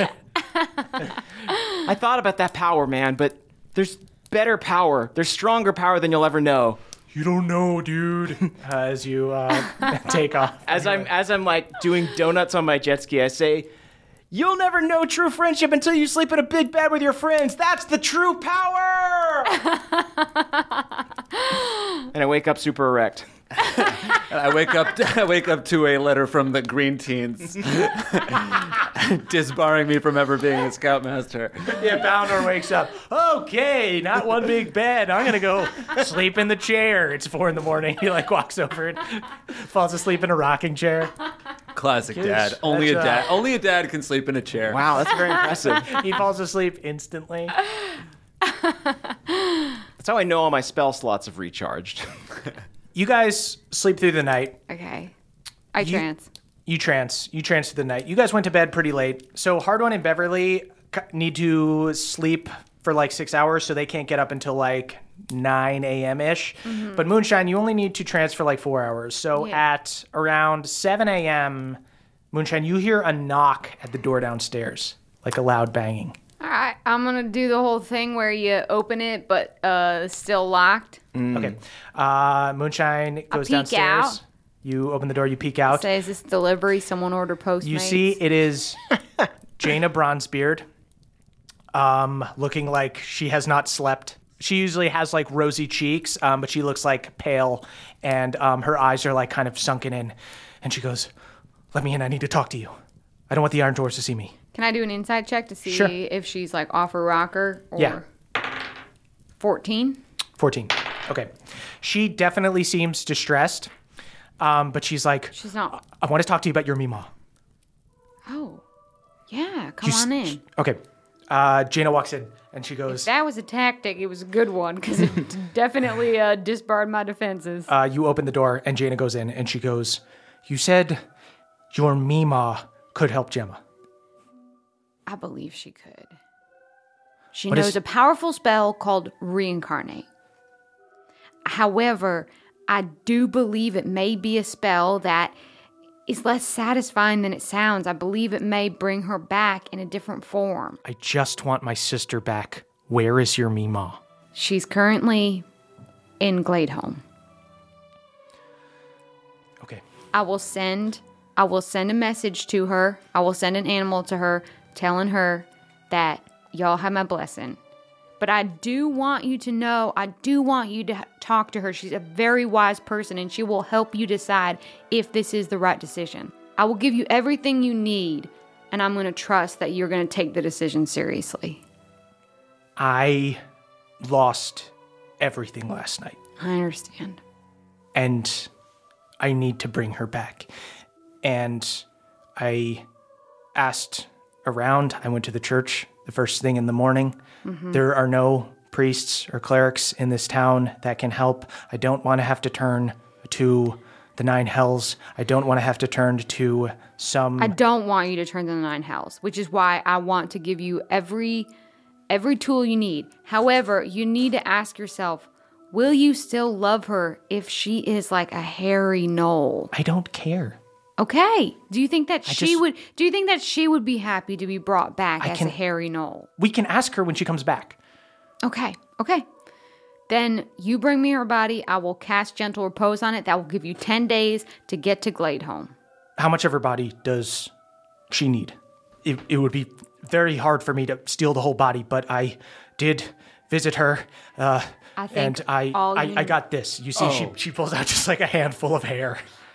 I thought about that power, man, but there's better power. There's stronger power than you'll ever know. You don't know, dude. Uh, as you uh, take off. As I'm as I'm like doing donuts on my jet ski, I say, "You'll never know true friendship until you sleep in a big bed with your friends. That's the true power." And I wake up super erect. I wake up. I wake up to a letter from the Green Teens, disbarring me from ever being a Scoutmaster. Yeah, Balnor wakes up. Okay, not one big bed. I'm gonna go sleep in the chair. It's four in the morning. He like walks over and falls asleep in a rocking chair. Classic Kids, dad. Only a that's, dad. uh, Only a dad can sleep in a chair. Wow, that's very impressive. He falls asleep instantly. That's how I know all my spell slots have recharged. You guys sleep through the night. Okay. I You- trance. You trance. You trance through the night. You guys went to bed pretty late. So Hardone and Beverly c- need to sleep for like six hours, so they can't get up until like nine a.m. ish. But Moonshine, you only need to trance for like four hours. So Yeah. at around seven a.m., Moonshine, you hear a knock at the door downstairs, like a loud banging. All right, I'm gonna do the whole thing where you open it, but uh, still locked. Okay. Uh, Moonshine goes peek downstairs. out. You open the door, you peek out. Say, is this delivery? Someone order Postmates? You see it is Jaina Bronzebeard, um, looking like she has not slept. She usually has like rosy cheeks, um, but she looks like pale, and um, her eyes are like kind of sunken in. And she goes, "Let me in, I need to talk to you. I don't want the Iron Dwarves to see me." Can I do an inside check to see Sure. if she's like off her rocker? Or Yeah. fourteen? fourteen. Okay. She definitely seems distressed, um, but she's like, She's not. I want to talk to you about your Mima. Oh. Yeah, come You s- on in. Okay. Uh, Jaina walks in, and she goes, That was a tactic. It was a good one because it definitely uh, disbarred my defenses. uh, you open the door, and Jaina goes in, and she goes, "You said your Mima could help Gemma." I believe she could. She What knows is- a powerful spell called reincarnate. However, I do believe it may be a spell that is less satisfying than it sounds. I believe it may bring her back in a different form. I just want my sister back. Where is your Mima? She's currently in Gladeholm. Okay. I will send I will send a message to her. I will send an animal to her telling her that y'all have my blessing. But I do want you to know, I do want you to h- talk to her. She's a very wise person and she will help you decide if this is the right decision. I will give you everything you need and I'm going to trust that you're going to take the decision seriously. I lost everything last night, I understand. and I need to bring her back. And I asked around. I went to the church the first thing in the morning. Mm-hmm. There are no priests or clerics in this town that can help. I don't want to have to turn to the Nine Hells. I don't want to have to turn to some... I don't want you to turn to the Nine Hells, which is why I want to give you every every tool you need. However, you need to ask yourself, will you still love her if she is like a hairy knoll? I don't care. Okay. Do you think that she just- would do you think that she would be happy to be brought back I as can- a hairy knoll? We can ask her when she comes back. Okay. Okay. Then you bring me her body. I will cast gentle repose on it. That will give you ten days to get to Gladeholm. How much of her body does she need? It, it would be very hard for me to steal the whole body, but I did visit her, uh, I think and I, all I, you- I got this. You see, she, she pulls out just like a handful of hair.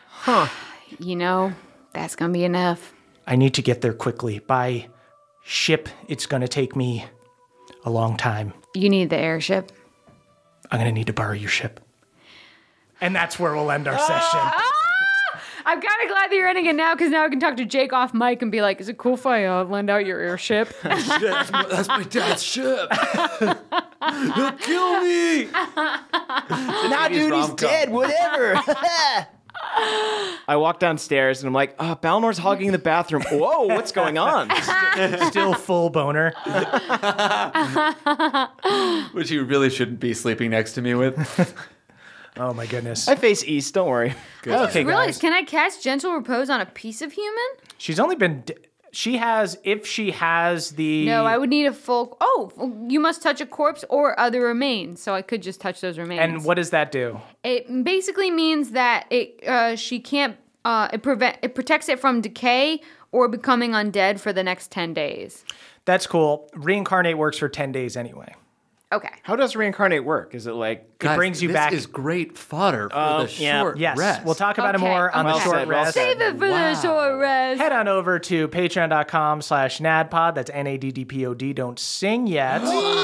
You know, that's going to be enough. I need to get there quickly. By ship, it's going to take me a long time. You need the airship. I'm going to need to borrow your ship. And that's where we'll end our session. I'm kind of glad that you're ending it now because now I can talk to Jake off mic and be like, is it cool if I uh, lend out your airship? that's, my, that's my dad's ship. He'll kill me. Nah, dude, he's dead. Whatever. I walk downstairs and I'm like, uh, Balnor's hogging the bathroom. Whoa, what's going on? Still full boner. Which you really shouldn't be sleeping next to me with. Oh my goodness. I face east. Don't worry. Okay, Really? guys. Can I cast gentle repose on a piece of human? She's only been. D- she has. If she has the. No, I would need a full. Oh, you must touch a corpse or other remains. So I could just touch those remains. And what does that do? It basically means that it uh, she can't. Uh, it prevent it protects it from decay or becoming undead for the next ten days. That's cool. Reincarnate works for ten days anyway. Okay. How does reincarnate work? Is it like It brings you this back. is great fodder for Um, the yeah. short Yes, rest. we'll talk about Okay, it more on okay. the short Well said, well rest. said. Save it for the short rest. Head on over to patreon.com slash nadpod. That's N A D D P O D. Don't sing yet.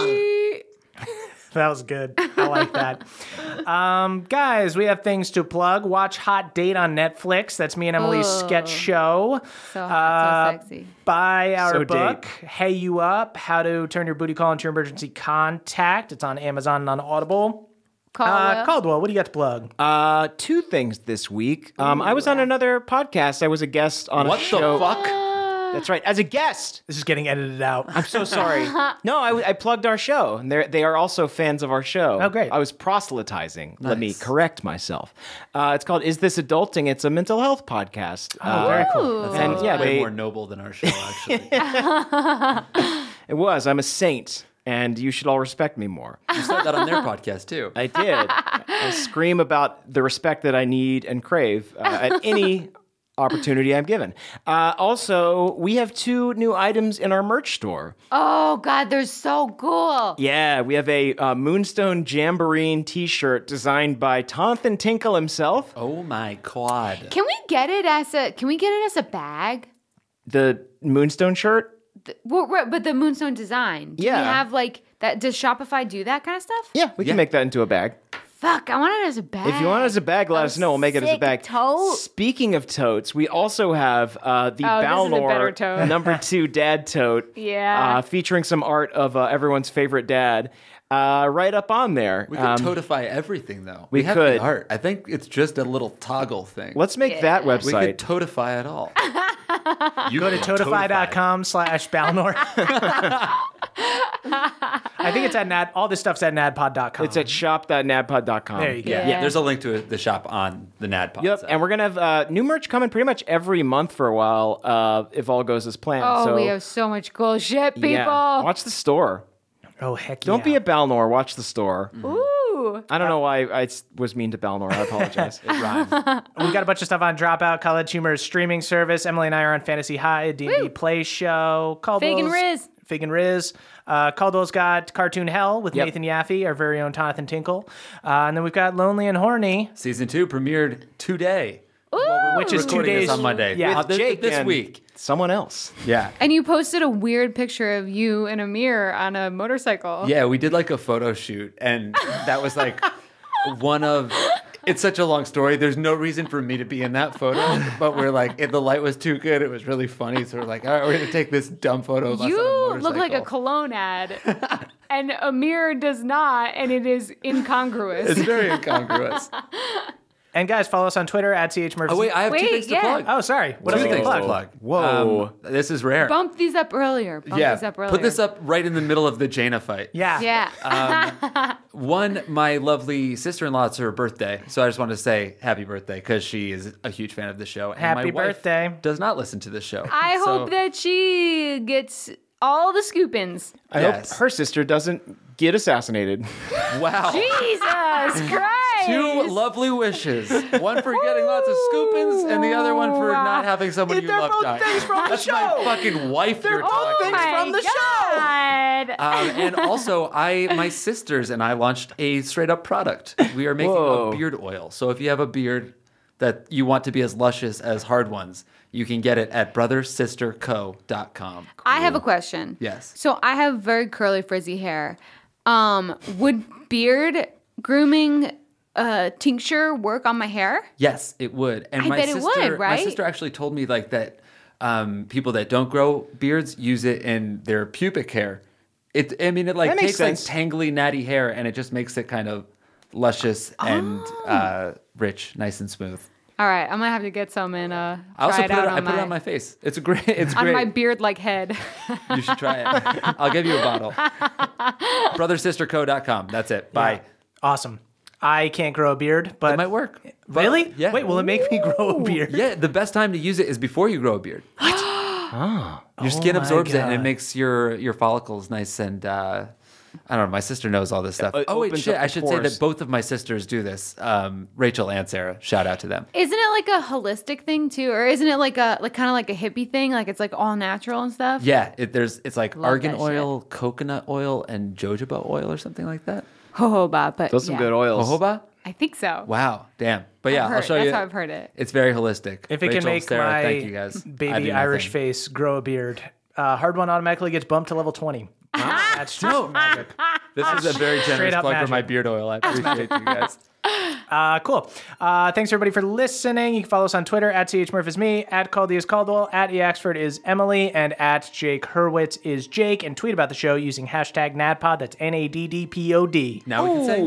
That was good. I like that. Um, guys, we have things to plug. Watch Hot Date on Netflix. That's me and Emily's Ugh. sketch show. So hot, Uh, so sexy. Buy our So book, Hey You Up, How to Turn Your Booty Call into Emergency Contact. It's on Amazon and on Audible. Uh, Caldwell. Caldwell, what do you got to plug? Uh, two things this week. Um, I was on another podcast. I was a guest on What a the show. fuck? That's right, as a guest. This is getting edited out. I'm so sorry. No, I, I plugged our show, and they they are also fans of our show. Oh, great. I was proselytizing. Let me correct myself. Uh, it's called "Is This Adulting?" It's a mental health podcast. Oh, very cool. Ooh. And yeah, Way they, more noble than our show, actually. it was. I'm a saint. and you should all respect me more. You said that on their podcast too. I did. I scream about the respect that I need and crave uh, at any opportunity I'm given. Uh, also, we have two new items in our merch store. Oh, God, they're so cool. Yeah, we have a uh, Moonstone Jamboree t-shirt designed by Tonathan Tinkle himself. Oh my quad. Can we get it as a, can we get it as a bag? The Moonstone shirt? The, well, right, but the Moonstone design. Do Yeah. we have like that? Does Shopify do that kind of stuff? Yeah, we Yeah. can make that into a bag. Fuck, I want it as a bag. If you want it as a bag, let A us know. We'll make it as a sick bag. tote. Speaking of totes, we also have uh, the Oh, this is a better Balnor tote. number two dad tote. Yeah. Uh, featuring some art of uh, everyone's favorite dad uh, right up on there. We could Um, totify everything though. we have could. the art. I think it's just a little toggle thing. Let's make that we website. could totify it all. You Go to can totify.com slash Balnor. I think it's at Nad. All this stuff's at nadpod dot com. It's at shop dot nadpod dot com. There you go. Yeah. Yeah. yeah, there's a link to the shop on the NADPod. Yep, site. and we're gonna have uh, new merch coming pretty much every month for a while, uh, if all goes as planned. Oh, so, we have so much cool shit, people. yeah. Watch the store. Oh, heck Don't yeah. be a Balnor. Watch the store. Ooh. I don't know why I s- was mean to Balnor. I apologize. It rhymes. We've got a bunch of stuff on Dropout, College Humor's streaming service. Emily and I are on Fantasy High, D and D Woo. Play Show. Caldwell's, Fig and Riz. Fig and Riz. Uh, Caldwell's got Cartoon Hell with Yep. Nathan Yaffe, our very own Tonathan Tinkle. Uh, and then we've got Lonely and Horny, Season two premiered today. which is two Recording this days on Monday. Yeah, Uh, this, Jake this and week. Someone else. Yeah. And you posted a weird picture of you in a mirror on a motorcycle. Yeah, we did like a photo shoot, and that was like one of. It's such a long story. There's no reason for me to be in that photo, but we're like, if the light was too good, it was really funny. So we're like, all right, we're gonna take this dumb photo of us on a You look like a motorcycle. cologne ad, and a mirror does not, and it is incongruous. It's very incongruous. And guys, follow us on Twitter at C H Murphy. Oh wait, I have two Wait, things to yeah. plug. Oh, sorry. What Two else are you things going to to plug? plug. Whoa. Um, this is rare. Bump these up earlier. Bump yeah, these up earlier. put this up right in the middle of the Jaina fight. Yeah. Yeah. One, my lovely sister-in-law, it's her birthday, so I just want to say happy birthday because she is a huge fan of the show. And Happy my wife birthday. Does not listen to the show. I So- hope that she gets all the scoop-ins. I Yes. hope her sister doesn't get assassinated. Wow. Jesus Christ! Two lovely wishes. One for getting lots of scoop-ins, and the other one for not having someone you They're love both die. things from the That's show. my fucking wife you're both talking things about. from the God. Um, and also, I my sisters and I launched a straight up product. We are making Whoa. a beard oil. So if you have a beard that you want to be as luscious as hard ones, you can get it at brother sister co dot com. I have a question. Yes. So I have very curly, frizzy hair. Um, would beard grooming uh, tincture work on my hair? Yes, it would. And I my bet it sister, would, My right? sister actually told me like that um, people that don't grow beards use it in their pubic hair. It, I mean, it like That makes takes sense. like tangly, natty hair, and it just makes it kind of luscious and Oh. uh, rich, nice and smooth. All right, I'm gonna have to get some and uh, I also try put it it, out I on, put my, it on my face. It's a great. It's on great. my beard-like head. You should try it. I'll give you a bottle. brother sister co dot com. That's it. Bye. Awesome. I can't grow a beard, but It might work. But- Really? Yeah. Wait, will it make me grow a beard? Yeah, the best time to use it is before you grow a beard. What? Your skin Oh my absorbs it and it God. makes your your follicles nice and uh, I don't know. My sister knows all this stuff. It oh wait, opens shit! up I the should say pores. that both of my sisters do this. Um, Rachel and Sarah. Shout out to them. Isn't it like a holistic thing too, or isn't it like a like kind of like a hippie thing? Like it's like all natural and stuff. Yeah, it, there's it's like Love argan that oil, coconut oil, and jojoba oil or something like that. Jojoba, but Those are some yeah. good oils. Jojoba? I think so. Wow, damn. But yeah, I've I'll heard- show that's you. how I've heard it. It's very holistic. If it Rachel, can make Sarah, my thank you guys. I do baby nothing. Irish face grow a beard, uh, hard one automatically gets bumped to level twenty. That's just magic. This is a very generous Straight up plug magic. for my beard oil. I appreciate you guys. Uh, cool. Uh, thanks everybody for listening. You can follow us on Twitter at C H Murph is me, at Caldy is Caldwell, at E Axford is Emily, and at Jake Hurwitz is Jake. And tweet about the show using hashtag NADPOD. That's N A D D P O D. Now we can say.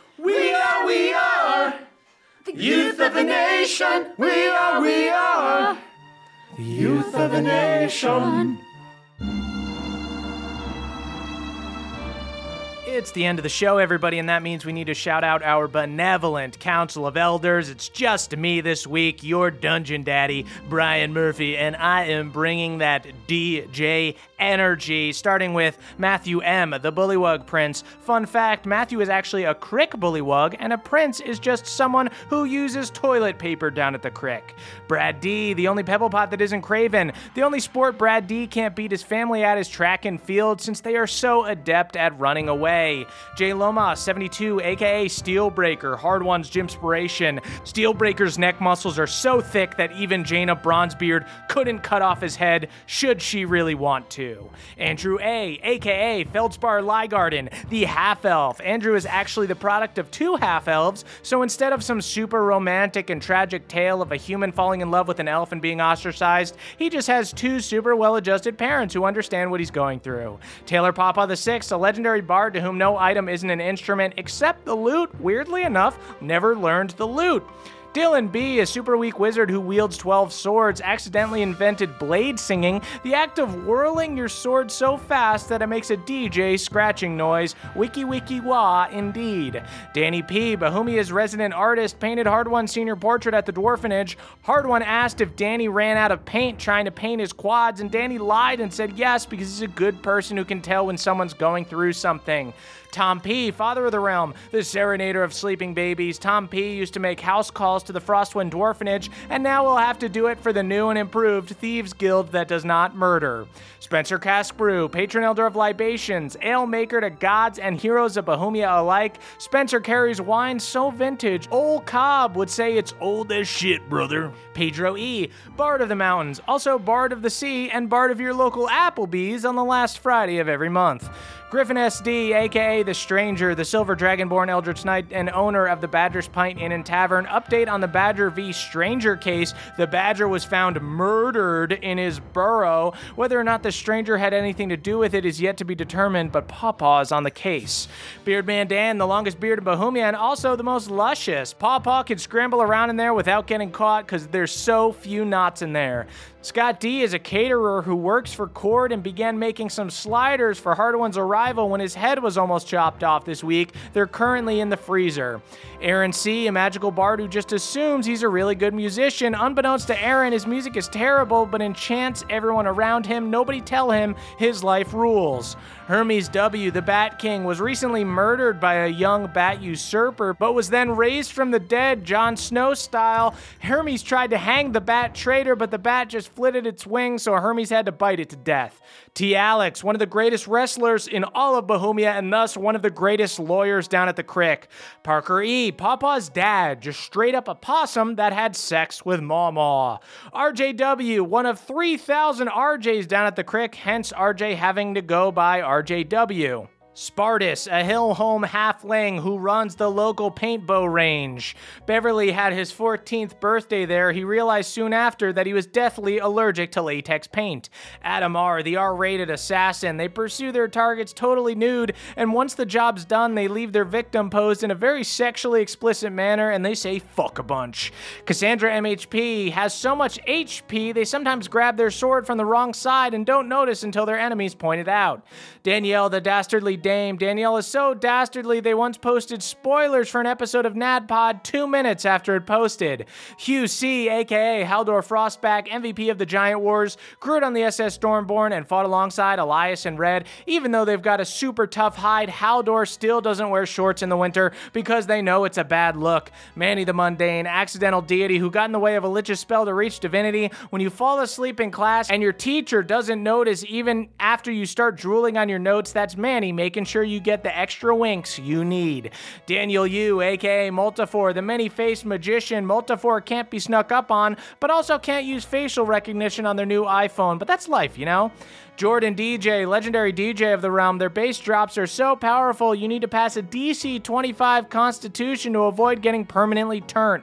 We are, we are the youth of the nation. We are, we are the youth of the nation. It's the end of the show, everybody, and that means we need to shout out our benevolent Council of Elders. It's just me this week, your Dungeon Daddy, Brian Murphy, and I am bringing that D J energy, starting with Matthew M., the Bullywug Prince. Fun fact, Matthew is actually a crick bullywug, and a prince is just someone who uses toilet paper down at the crick. Brad D., the only pebble pot that isn't Craven. The only sport Brad D. can't beat his family at is track and field, since they are so adept at running away. Jay Loma, seventy-two, aka Steelbreaker, Hard One's Gymspiration. Steelbreaker's neck muscles are so thick that even Jaina Bronzebeard couldn't cut off his head, should she really want to. Andrew A., aka Feldspar Liegarden, the half-elf. Andrew is actually the product of two half-elves, so instead of some super romantic and tragic tale of a human falling in love with an elf and being ostracized, he just has two super well-adjusted parents who understand what he's going through. Taylor Papa the Sixth, a legendary bard to whom no item isn't an instrument except the lute, weirdly enough, never learned the lute. Dylan B., a super weak wizard who wields twelve swords, accidentally invented blade singing, the act of whirling your sword so fast that it makes a D J scratching noise. Wiki wiki wah, indeed. Danny P., Bohemia's resident artist, painted Hard One's senior portrait at the Dwarfenage. Hard One asked if Danny ran out of paint trying to paint his quads, and Danny lied and said yes because he's a good person who can tell when someone's going through something. Tom P., Father of the Realm, the serenader of sleeping babies. Tom P. used to make house calls to the Frostwind Dwarfenage, and now will have to do it for the new and improved Thieves Guild that does not murder. Spencer Caskbrew, patron elder of libations, ale maker to gods and heroes of Bohemia alike. Spencer carries wine so vintage, old Cobb would say it's old as shit, brother. Pedro E., Bard of the Mountains, also Bard of the Sea, and Bard of your local Applebee's on the last Friday of every month. Griffin S D, aka The Stranger, the Silver Dragonborn Eldritch Knight and owner of the Badger's Pint Inn and Tavern. Update on the Badger v. Stranger case. The Badger was found murdered in his burrow. Whether or not the Stranger had anything to do with it is yet to be determined, but Pawpaw is on the case. Beardman Dan, the longest beard in Bohemia and also the most luscious. Pawpaw can scramble around in there without getting caught because there's so few knots in there. Scott D. is a caterer who works for Cord and began making some sliders for Hard One's arrival when his head was almost chopped off this week. They're currently in the freezer. Aaron C., a magical bard who just assumes he's a really good musician. Unbeknownst to Aaron, his music is terrible, but enchants everyone around him. Nobody tell him his life rules. Hermes W., the Bat King, was recently murdered by a young bat usurper, but was then raised from the dead, Jon Snow style. Hermes tried to hang the bat traitor, but the bat just flitted its wings, so Hermes had to bite it to death. T. Alex, one of the greatest wrestlers in all of Bohemia, and thus one of the greatest lawyers down at the crick. Parker E., Pawpaw's dad, just straight up a possum that had sex with Mawmaw. R J W., one of three thousand R Js down at the crick, hence R J having to go by R J W. Spartus, a hill-home halfling who runs the local paintbow range. Beverly had his fourteenth birthday there. He realized soon after that he was deathly allergic to latex paint. Adam R., the R-rated assassin. They pursue their targets totally nude, and once the job's done, they leave their victim posed in a very sexually explicit manner, and they say fuck a bunch. Cassandra M H P has so much H P, they sometimes grab their sword from the wrong side and don't notice until their enemies point it out. Danielle, the dastardly dame. Danielle is so dastardly they once posted spoilers for an episode of NADPOD two minutes after it posted. Hugh C., aka Haldor Frostback, M V P of the Giant Wars, crewed on the S S Stormborn and fought alongside Elias and Red. Even though they've got a super tough hide, Haldor still doesn't wear shorts in the winter because they know it's a bad look. Manny the Mundane, accidental deity who got in the way of a lich's spell to reach divinity. When you fall asleep in class and your teacher doesn't notice even after you start drooling on your notes, that's Manny making sure you get the extra winks you need. Daniel Yu, aka Multifor, the many-faced magician. Multifor can't be snuck up on, but also can't use facial recognition on their new iPhone, but that's life, you know? Jordan D J, legendary D J of the realm. Their bass drops are so powerful you need to pass a D C twenty-five constitution to avoid getting permanently turnt.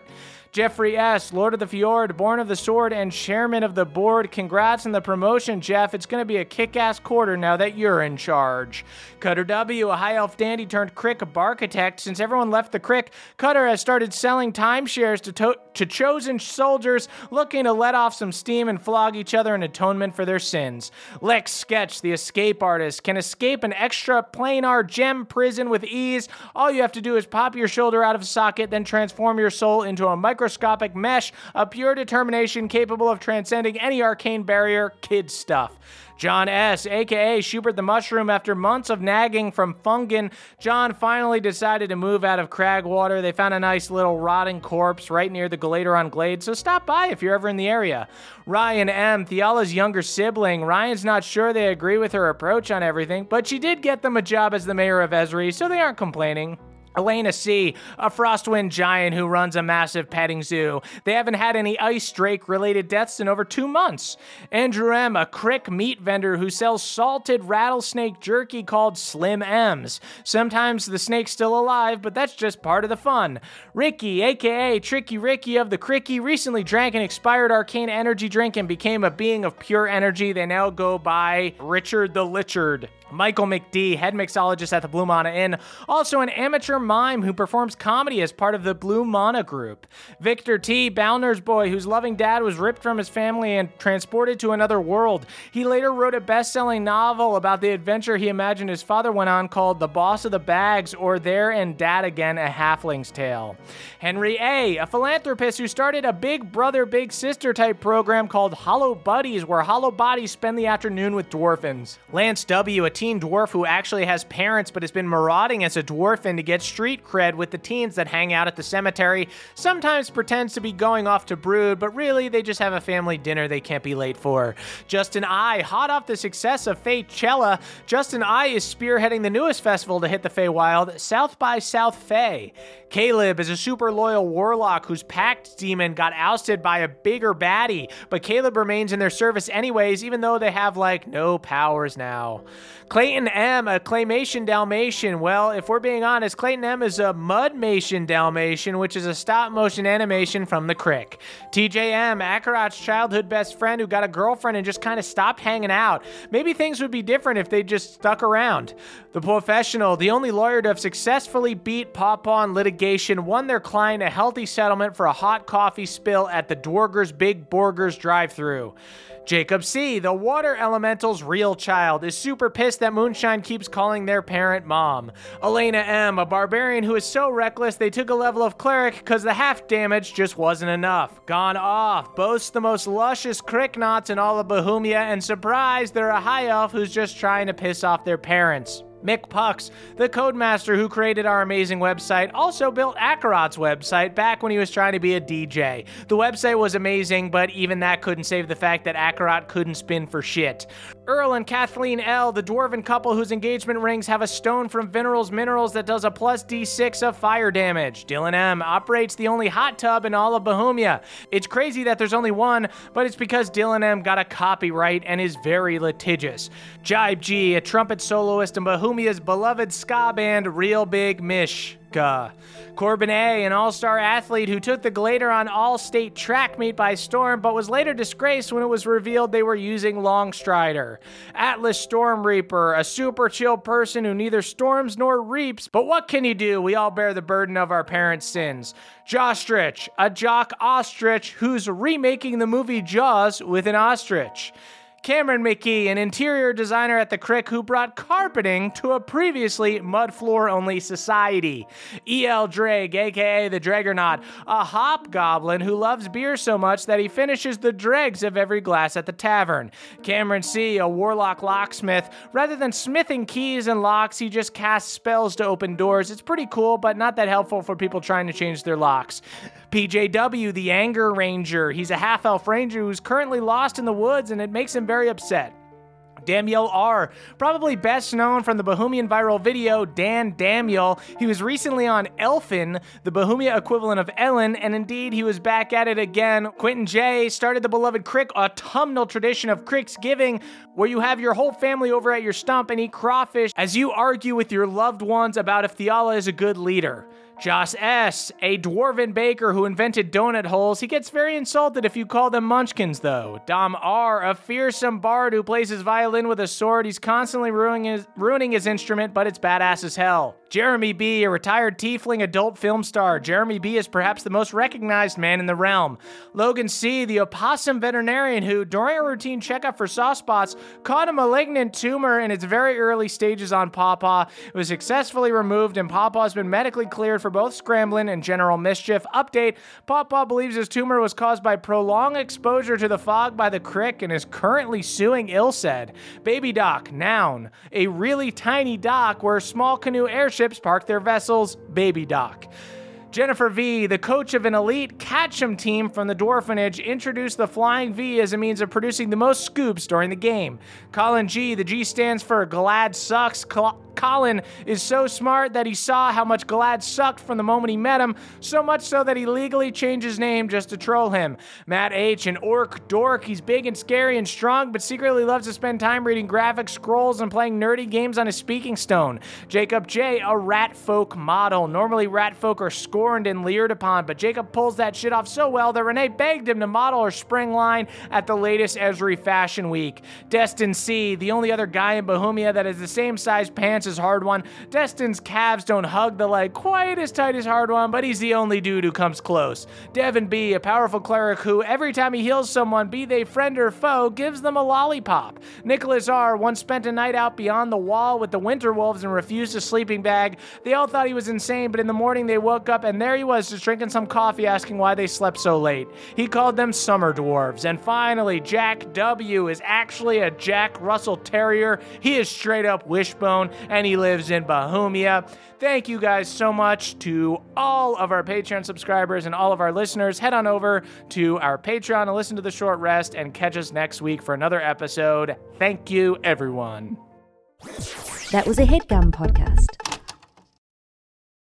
Jeffrey S., Lord of the Fjord, Born of the Sword, and Chairman of the Board. Congrats on the promotion, Jeff. It's going to be a kick-ass quarter now that you're in charge. Cutter W., a high elf dandy turned crick barchitect. Since everyone left the crick, Cutter has started selling timeshares to, to- to chosen soldiers looking to let off some steam and flog each other in atonement for their sins. Lex Sketch, the escape artist, can escape an extra planar gem prison with ease. All you have to do is pop your shoulder out of a socket, then transform your soul into a microscopic mesh of pure determination capable of transcending any arcane barrier. Kid stuff. John S., a k a. Schubert the Mushroom, after months of nagging from Fungin, John finally decided to move out of Cragwater. They found a nice little rotting corpse right near the Galateron Glade, so stop by if you're ever in the area. Ryan M., Theala's younger sibling. Ryan's not sure they agree with her approach on everything, but she did get them a job as the mayor of Esri, so they aren't complaining. Elena C., a Frostwind giant who runs a massive petting zoo. They haven't had any ice drake-related deaths in over two months. Andrew M., a crick meat vendor who sells salted rattlesnake jerky called Slim M's. Sometimes the snake's still alive, but that's just part of the fun. Ricky, a k a. Tricky Ricky of the Cricky, recently drank an expired arcane energy drink and became a being of pure energy. They now go by Richard the Lichard. Michael McD., head mixologist at the Blue Mana Inn, also an amateur mime who performs comedy as part of the Blue Mana group. Victor T., Balner's boy, whose loving dad was ripped from his family and transported to another world. He later wrote a best-selling novel about the adventure he imagined his father went on called The Boss of the Bags, or There and Dad Again, A Halfling's Tale. Henry A., a philanthropist who started a Big Brother, Big Sister type program called Hollow Buddies, where hollow bodies spend the afternoon with dwarfins. Lance W., a teen dwarf who actually has parents but has been marauding as a dwarfin to get street cred with the teens that hang out at the cemetery, sometimes pretends to be going off to brood, but really they just have a family dinner they can't be late for. Justin I., hot off the success of Feychella, Justin I. is spearheading the newest festival to hit the Feywild, South by South Fey. Caleb is a super loyal warlock whose pact demon got ousted by a bigger baddie, but Caleb remains in their service anyways, even though they have, like, no powers now. Clayton M., a Claymation Dalmatian. Well, if we're being honest, Clayton M. is a Mudmation Dalmatian, which is a stop-motion animation from the Crick. T J M., Akarat's childhood best friend who got a girlfriend and just kind of stopped hanging out. Maybe things would be different if they just stuck around. The Professional, the only lawyer to have successfully beat Pawpaw in litigation, won their client a healthy settlement for a hot coffee spill at the Dwarger's Big Burgers drive-thru. Jacob C., the water elemental's real child, is super pissed that Moonshine keeps calling their parent mom. Elena M., a barbarian who is so reckless they took a level of cleric because the half damage just wasn't enough. Gone off, boasts the most luscious crick knots in all of Bohemia, and surprise, they're a high elf who's just trying to piss off their parents. Mick Pucks, the codemaster who created our amazing website, also built Akarat's website back when he was trying to be a D J. The website was amazing, but even that couldn't save the fact that Akarat couldn't spin for shit. Earl and Kathleen L., the dwarven couple whose engagement rings have a stone from Minerals Minerals that does a plus D six of fire damage. Dylan M. operates the only hot tub in all of Bohemia. It's crazy that there's only one, but it's because Dylan M. got a copyright and is very litigious. Jibe G., a trumpet soloist in Bohemia's beloved ska band Real Big Mish. Corbin A., an all-star athlete who took the Galateron all-state track meet by storm, but was later disgraced when it was revealed they were using Longstrider. Atlas Storm Reaper, a super chill person who neither storms nor reaps, but what can you do? We all bear the burden of our parents' sins. Jostrich, a jock ostrich who's remaking the movie Jaws with an ostrich. Cameron McKee, an interior designer at the Crick who brought carpeting to a previously mud floor only society. E L. Drake, aka the Dragonaut, a hobgoblin who loves beer so much that he finishes the dregs of every glass at the tavern. Cameron C., a warlock locksmith. Rather than smithing keys and locks, he just casts spells to open doors. It's pretty cool, but not that helpful for people trying to change their locks. P J W, the Anger Ranger. He's a half-elf ranger who's currently lost in the woods, and it makes him very upset. Damiel R., probably best known from the Bohemian viral video Dan Damiel. He was recently on Elfin, the Bohemia equivalent of Ellen, and indeed he was back at it again. Quentin J. started the beloved Crick autumnal tradition of Cricksgiving, where you have your whole family over at your stump and eat crawfish as you argue with your loved ones about if Theala is a good leader. Joss S., a dwarven baker who invented donut holes. He gets very insulted if you call them munchkins, though. Dom R., a fearsome bard who plays his violin with a sword. He's constantly ruining his, ruining his instrument, but it's badass as hell. Jeremy B., a retired tiefling adult film star. Jeremy B. is perhaps the most recognized man in the realm. Logan C., the opossum veterinarian who, during a routine checkup for soft spots, caught a malignant tumor in its very early stages on Pawpaw. It was successfully removed, and Pawpaw has been medically cleared for both scrambling and general mischief. Update, Pawpaw believes his tumor was caused by prolonged exposure to the fog by the crick and is currently suing Ilsed. Baby dock, noun, a really tiny dock where small canoe airships park their vessels. Baby dock. Jennifer V., the coach of an elite catch-em team from the Dwarfenage, introduced the Flying V as a means of producing the most scoops during the game. Colin G., the G stands for Glad Sucks. Col- Colin is so smart that he saw how much Glad sucked from the moment he met him, so much so that he legally changed his name just to troll him. Matt H., an orc dork. He's big and scary and strong, but secretly loves to spend time reading graphic scrolls and playing nerdy games on his speaking stone. Jacob J., a rat folk model. Normally rat folk are scorned and leered upon, but Jacob pulls that shit off so well that Renee begged him to model her spring line at the latest Esri Fashion Week. Destin C., the only other guy in Bohemia that has the same size pants as Hard One. Destin's calves don't hug the leg quite as tight as Hard One, but he's the only dude who comes close. Devin B., a powerful cleric who, every time he heals someone, be they friend or foe, gives them a lollipop. Nicholas R. once spent a night out beyond the wall with the Winter Wolves and refused a sleeping bag. They all thought he was insane, but in the morning they woke up and there he was just drinking some coffee asking why they slept so late. He called them summer dwarves. And finally, Jack W. is actually a Jack Russell Terrier. He is straight up Wishbone, and he lives in Bohemia. Thank you guys so much to all of our Patreon subscribers and all of our listeners. Head on over to our Patreon and listen to The Short Rest and catch us next week for another episode. Thank you, everyone. That was a HeadGum podcast.